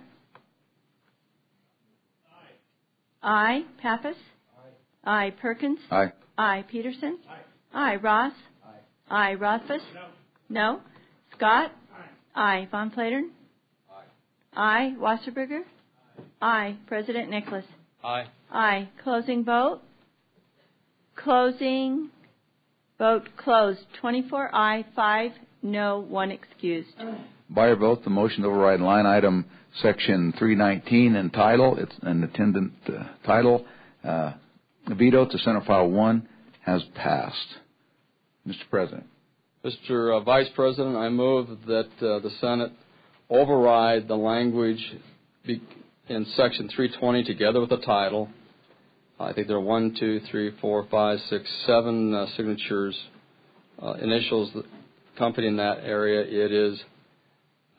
Aye. Aye. Pappas? Aye. Aye. Perkins? Aye. Aye. Peterson? Aye. Aye. Ross? Aye. Aye. Rothfuss? No. No. Scott? Aye. Aye. Von Platern? Aye. Aye. Wasserberger? Aye. Aye. President Nicholas? Aye. Aye. Closing vote? Closing vote closed. twenty-four aye, five no, one excused. By your vote, the motion to override line item section three nineteen and title, it's an attendant uh, title, uh, veto to Senate File one has passed. Mister President. Mister Uh, Vice President, I move that uh, the Senate override the language be- in section three twenty together with the title. I think there are one, two, three, four, five, six, seven uh, signatures, uh, initials that accompany in that area. It is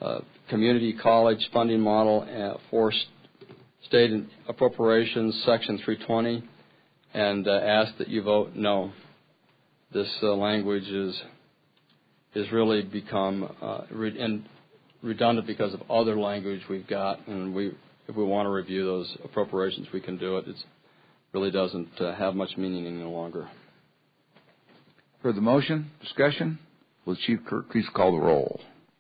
uh, community college funding model uh, for st- state appropriations, Section three twenty, and uh, ask that you vote no. This uh, language is is really become uh, re- and redundant because of other language we've got, and we, if we want to review those appropriations, we can do it. It really doesn't uh, have much meaning any longer. For the motion, discussion, will the Chief Clerk please call the roll?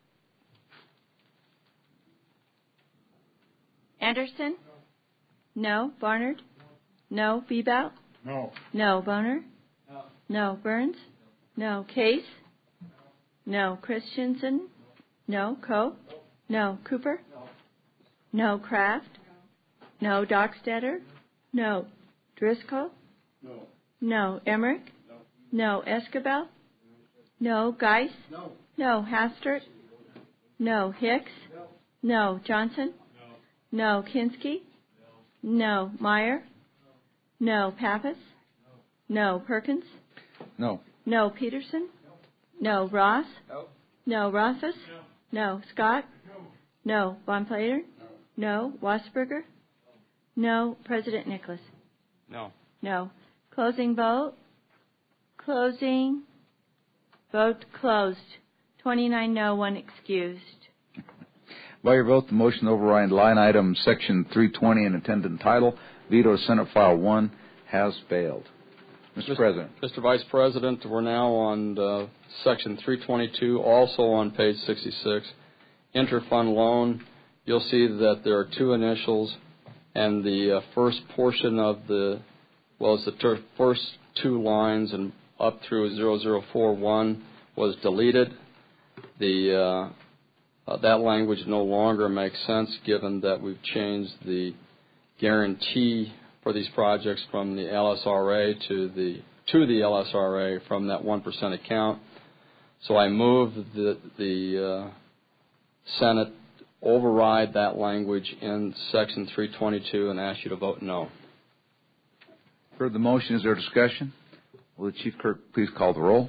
Anderson? No. Barnard? No. Bebout? No. No. Boner? No. No. Burns? No. Case? No. Christensen? No. Coe? No. Cooper? No. Kraft? No. Dockstader? No. Driscoll? No. No. Emmerich? No. Escabel? No. Geis? No. No. Hastert? No. Hicks? No. Johnson? No. Kinski? No. Meyer? No. Pappas? No. Perkins? No. No. Peterson? No. Ross? No. No. Rothfuss? No. Scott? No. Von Plater? No. Wasserberger? No. President Nicholas? No. No. Closing vote? Closing. Vote closed. twenty-nine no, one excused. By your vote, the motion to override line item Section three twenty and attendant title, veto to Senate File one, has failed. Mister Mister President. Mister Vice President, we're now on uh, Section three twenty-two, also on page sixty-six. Interfund loan. You'll see that there are two initials, and the uh, first portion of the, well, it's the ter- first two lines and up through zero zero four one was deleted. The uh, uh, that language no longer makes sense given that we've changed the guarantee for these projects from the L S R A to the to the L S R A from that one percent account. So I move that the uh, Senate override that language in Section three twenty-two and ask you to vote no. For the motion, is there discussion? Will the Chief Clerk please call the roll?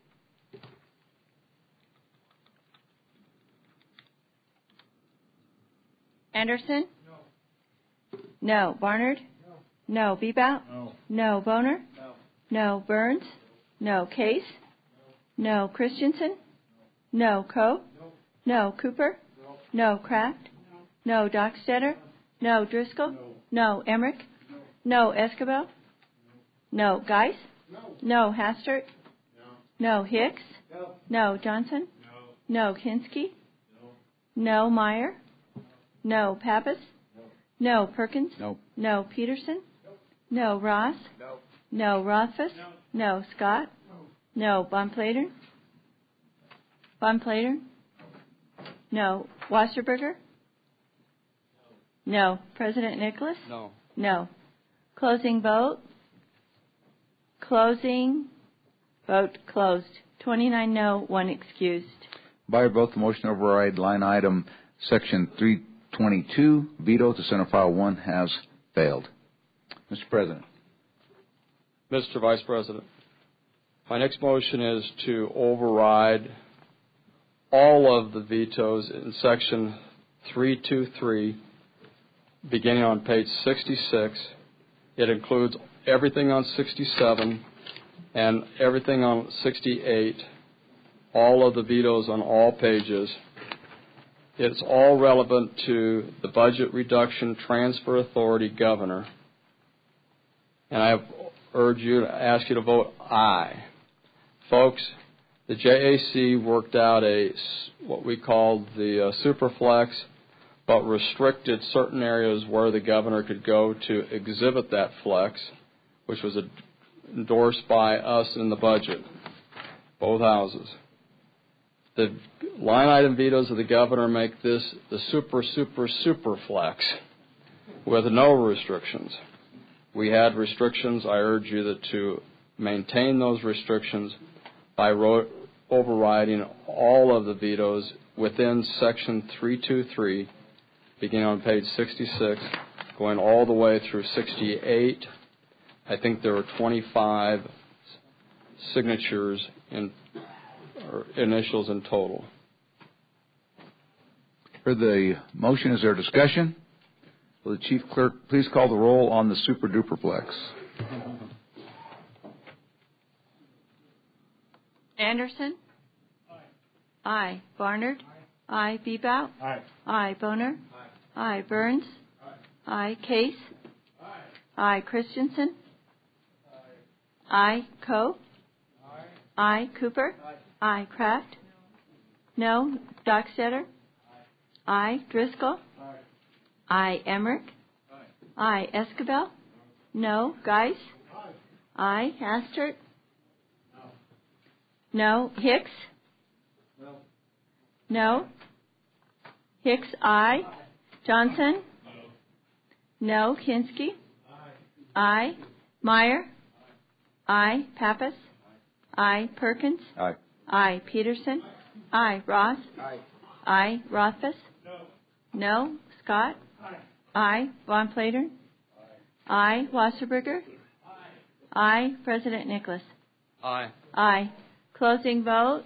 Anderson? No. No. Barnard? No. No. Bebout? No. No. Boner? No. No. Burns? No. Case? No. Christensen? No. Coe? No. Cooper? No. Kraft? No. Dockstader? No. Driscoll? No. Emmerich? No. Escabel? No. Geis? No. Hastert? No. Hicks? No. Johnson? No. Kinski? No. Meyer? No. Pappas? No. Perkins? No. No. Peterson? No. Ross? No. Rothfuss? No. Scott? No. Von Plater? Von Plater? No. Wasserberger? No. President Nicholas? No. No. Closing vote? Closing. Vote closed. twenty-nine no, one excused. By your vote, the motion to override line item Section three twenty-two, veto to Senate File one, has failed. Mister President. Mister Vice President, my next motion is to override all of the vetoes in Section three twenty-three, beginning on page sixty-six. It includes everything on sixty-seven and everything on sixty-eight, all of the vetoes on all pages. It's all relevant to the budget reduction transfer authority governor. And I urge you to ask you to vote aye. Folks, the J A C worked out a what we called the uh, superflex, but restricted certain areas where the governor could go to exhibit that flex, which was endorsed by us in the budget, both houses. The line item vetoes of the governor make this the super, super, super flex with no restrictions. We had restrictions. I urge you that to maintain those restrictions by ro- overriding all of the vetoes within Section three twenty-three, beginning on page sixty-six, going all the way through sixty-eight. I think there are twenty-five signatures in or initials in total. For the motion, is there discussion? Will the Chief Clerk please call the roll on the super duperplex? Anderson? Aye. Aye. Barnard? Aye. Aye. Bebout? Aye. Aye. Boner? Aye. Aye. Burns? Aye. Aye. Case? Aye. Aye. Christensen? Aye. Aye. Coe? Aye. Aye. Cooper? Aye. Aye. Kraft? No. Dockstetter? Aye. Aye. Driscoll? Aye. Aye. Emmerich? Aye. Aye. Escabel? No. Geis? Aye. Aye. Hastert? No. Hicks? No. No. Hicks, aye. Johnson? No. No. Kinski? Aye. Aye. Meyer? Aye. Pappas? Aye. Perkins? Aye. Aye. Peterson? Aye. Ross? Aye. Aye. Rothfuss? No. No. Scott? Aye. Aye. Von Plater? Aye. Wasserberger? Aye. Aye. President Nicholas? Aye. Aye. Closing vote.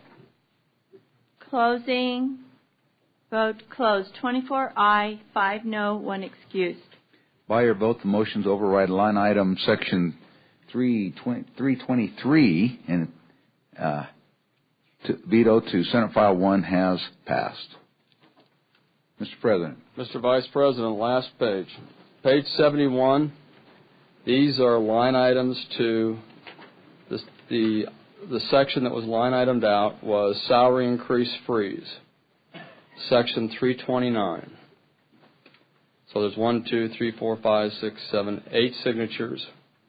Closing vote closed. twenty-four aye, five no, one excused. By your vote, the motion's override line item section three twenty-three and uh, to veto to Senate File one has passed. Mister President. Mister Vice President, last page. Page seventy-one. These are line items to this, the the section that was line itemed out was salary increase freeze. Section three twenty-nine. So there's one, two, three, four, five, six, seven, eight signatures.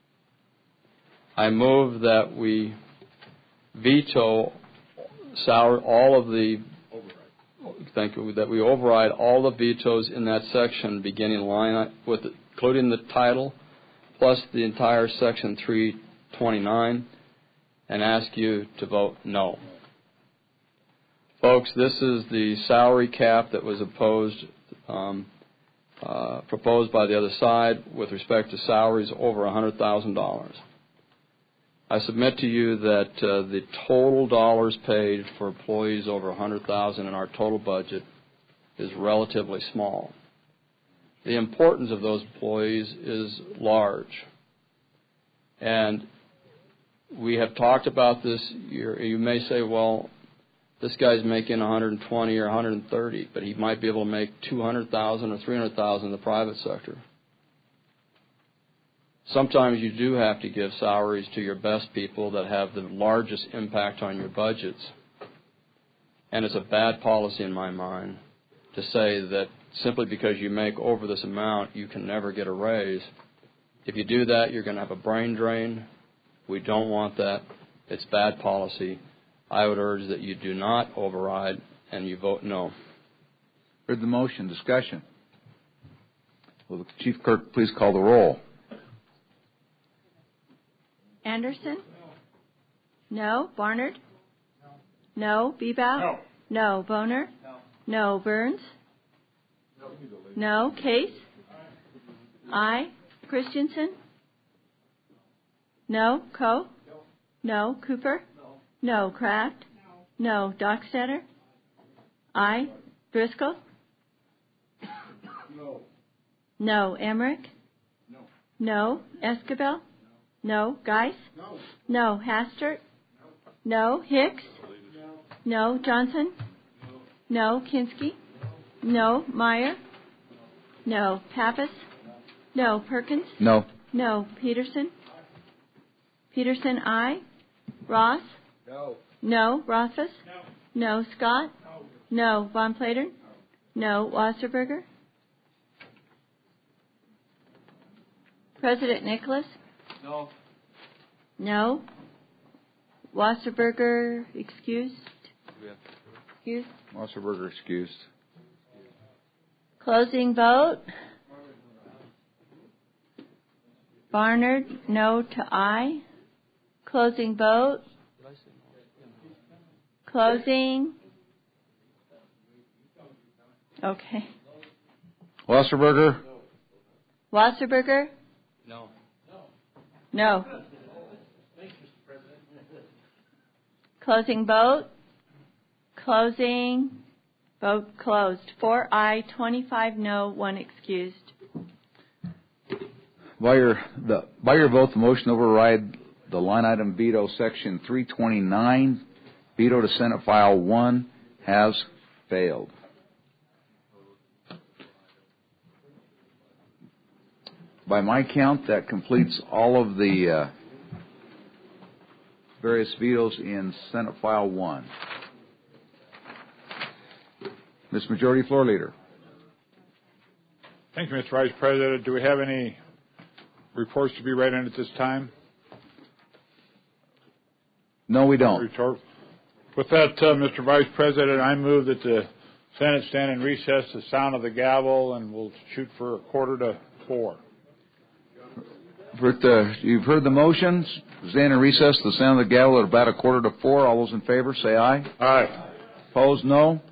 I move that we veto salary, all of the, thank you, that we override all the vetoes in that section, beginning line with, including the title, plus the entire section three twenty-nine, and ask you to vote no. Folks, this is the salary cap that was opposed, um, uh, proposed by the other side with respect to salaries over one hundred thousand dollars. I submit to you that uh, the total dollars paid for employees over one hundred thousand dollars in our total budget is relatively small. The importance of those employees is large. And we have talked about this. You're, you may say, well, this guy's making one hundred twenty or one hundred thirty, but he might be able to make two hundred thousand or three hundred thousand in the private sector. Sometimes you do have to give salaries to your best people that have the largest impact on your budgets. And it's a bad policy in my mind to say that simply because you make over this amount, you can never get a raise. If you do that, you're going to have a brain drain. We don't want that. It's bad policy. I would urge that you do not override and you vote no. Heard the motion. Discussion. Will the Chief Clerk please call the roll? Anderson? No. Barnard? No. Bebout? No. No. Boner? No. No. Burns? No. Case? Aye. Christensen? No. Coe? No. Cooper? No. Kraft? No. Dockstetter? Aye. Driscoll? No. No. Emmerich? No. No. Escabel? No. Geis? No. No. Hastert? No. Hicks? No. Johnson? No. Kinski? No. Meyer? No. Pappas? No. Perkins? No. No. Peterson? Peterson, aye. Ross? No. No. Rothfuss? No. No. Scott? No. Von Plater? No. Wasserberger? President Nicholas? No. No. Wasserberger excused? Excused? Wasserberger excused. Closing vote. Barnard, no to aye. Closing vote. Closing. Okay. Wasserberger? Wasserberger? No. No. Closing vote. Closing Vote closed. Four aye, twenty-five no, one excused. By your, the, by your vote, the motion to override the line item veto section three twenty-nine, veto to Senate File one, has failed. By my count, that completes all of the uh, various vetoes in Senate File one. Miz Majority Floor Leader. Thank you, Mister Vice President. Do we have any reports to be read in at this time? No, we don't. With that, uh, Mister Vice President, I move that the Senate stand in recess to the sound of the gavel, and we'll shoot for a quarter to four. The, you've heard the motions. Stand in recess to the sound of the gavel at about a quarter to four. All those in favor say aye. Aye. Opposed, no.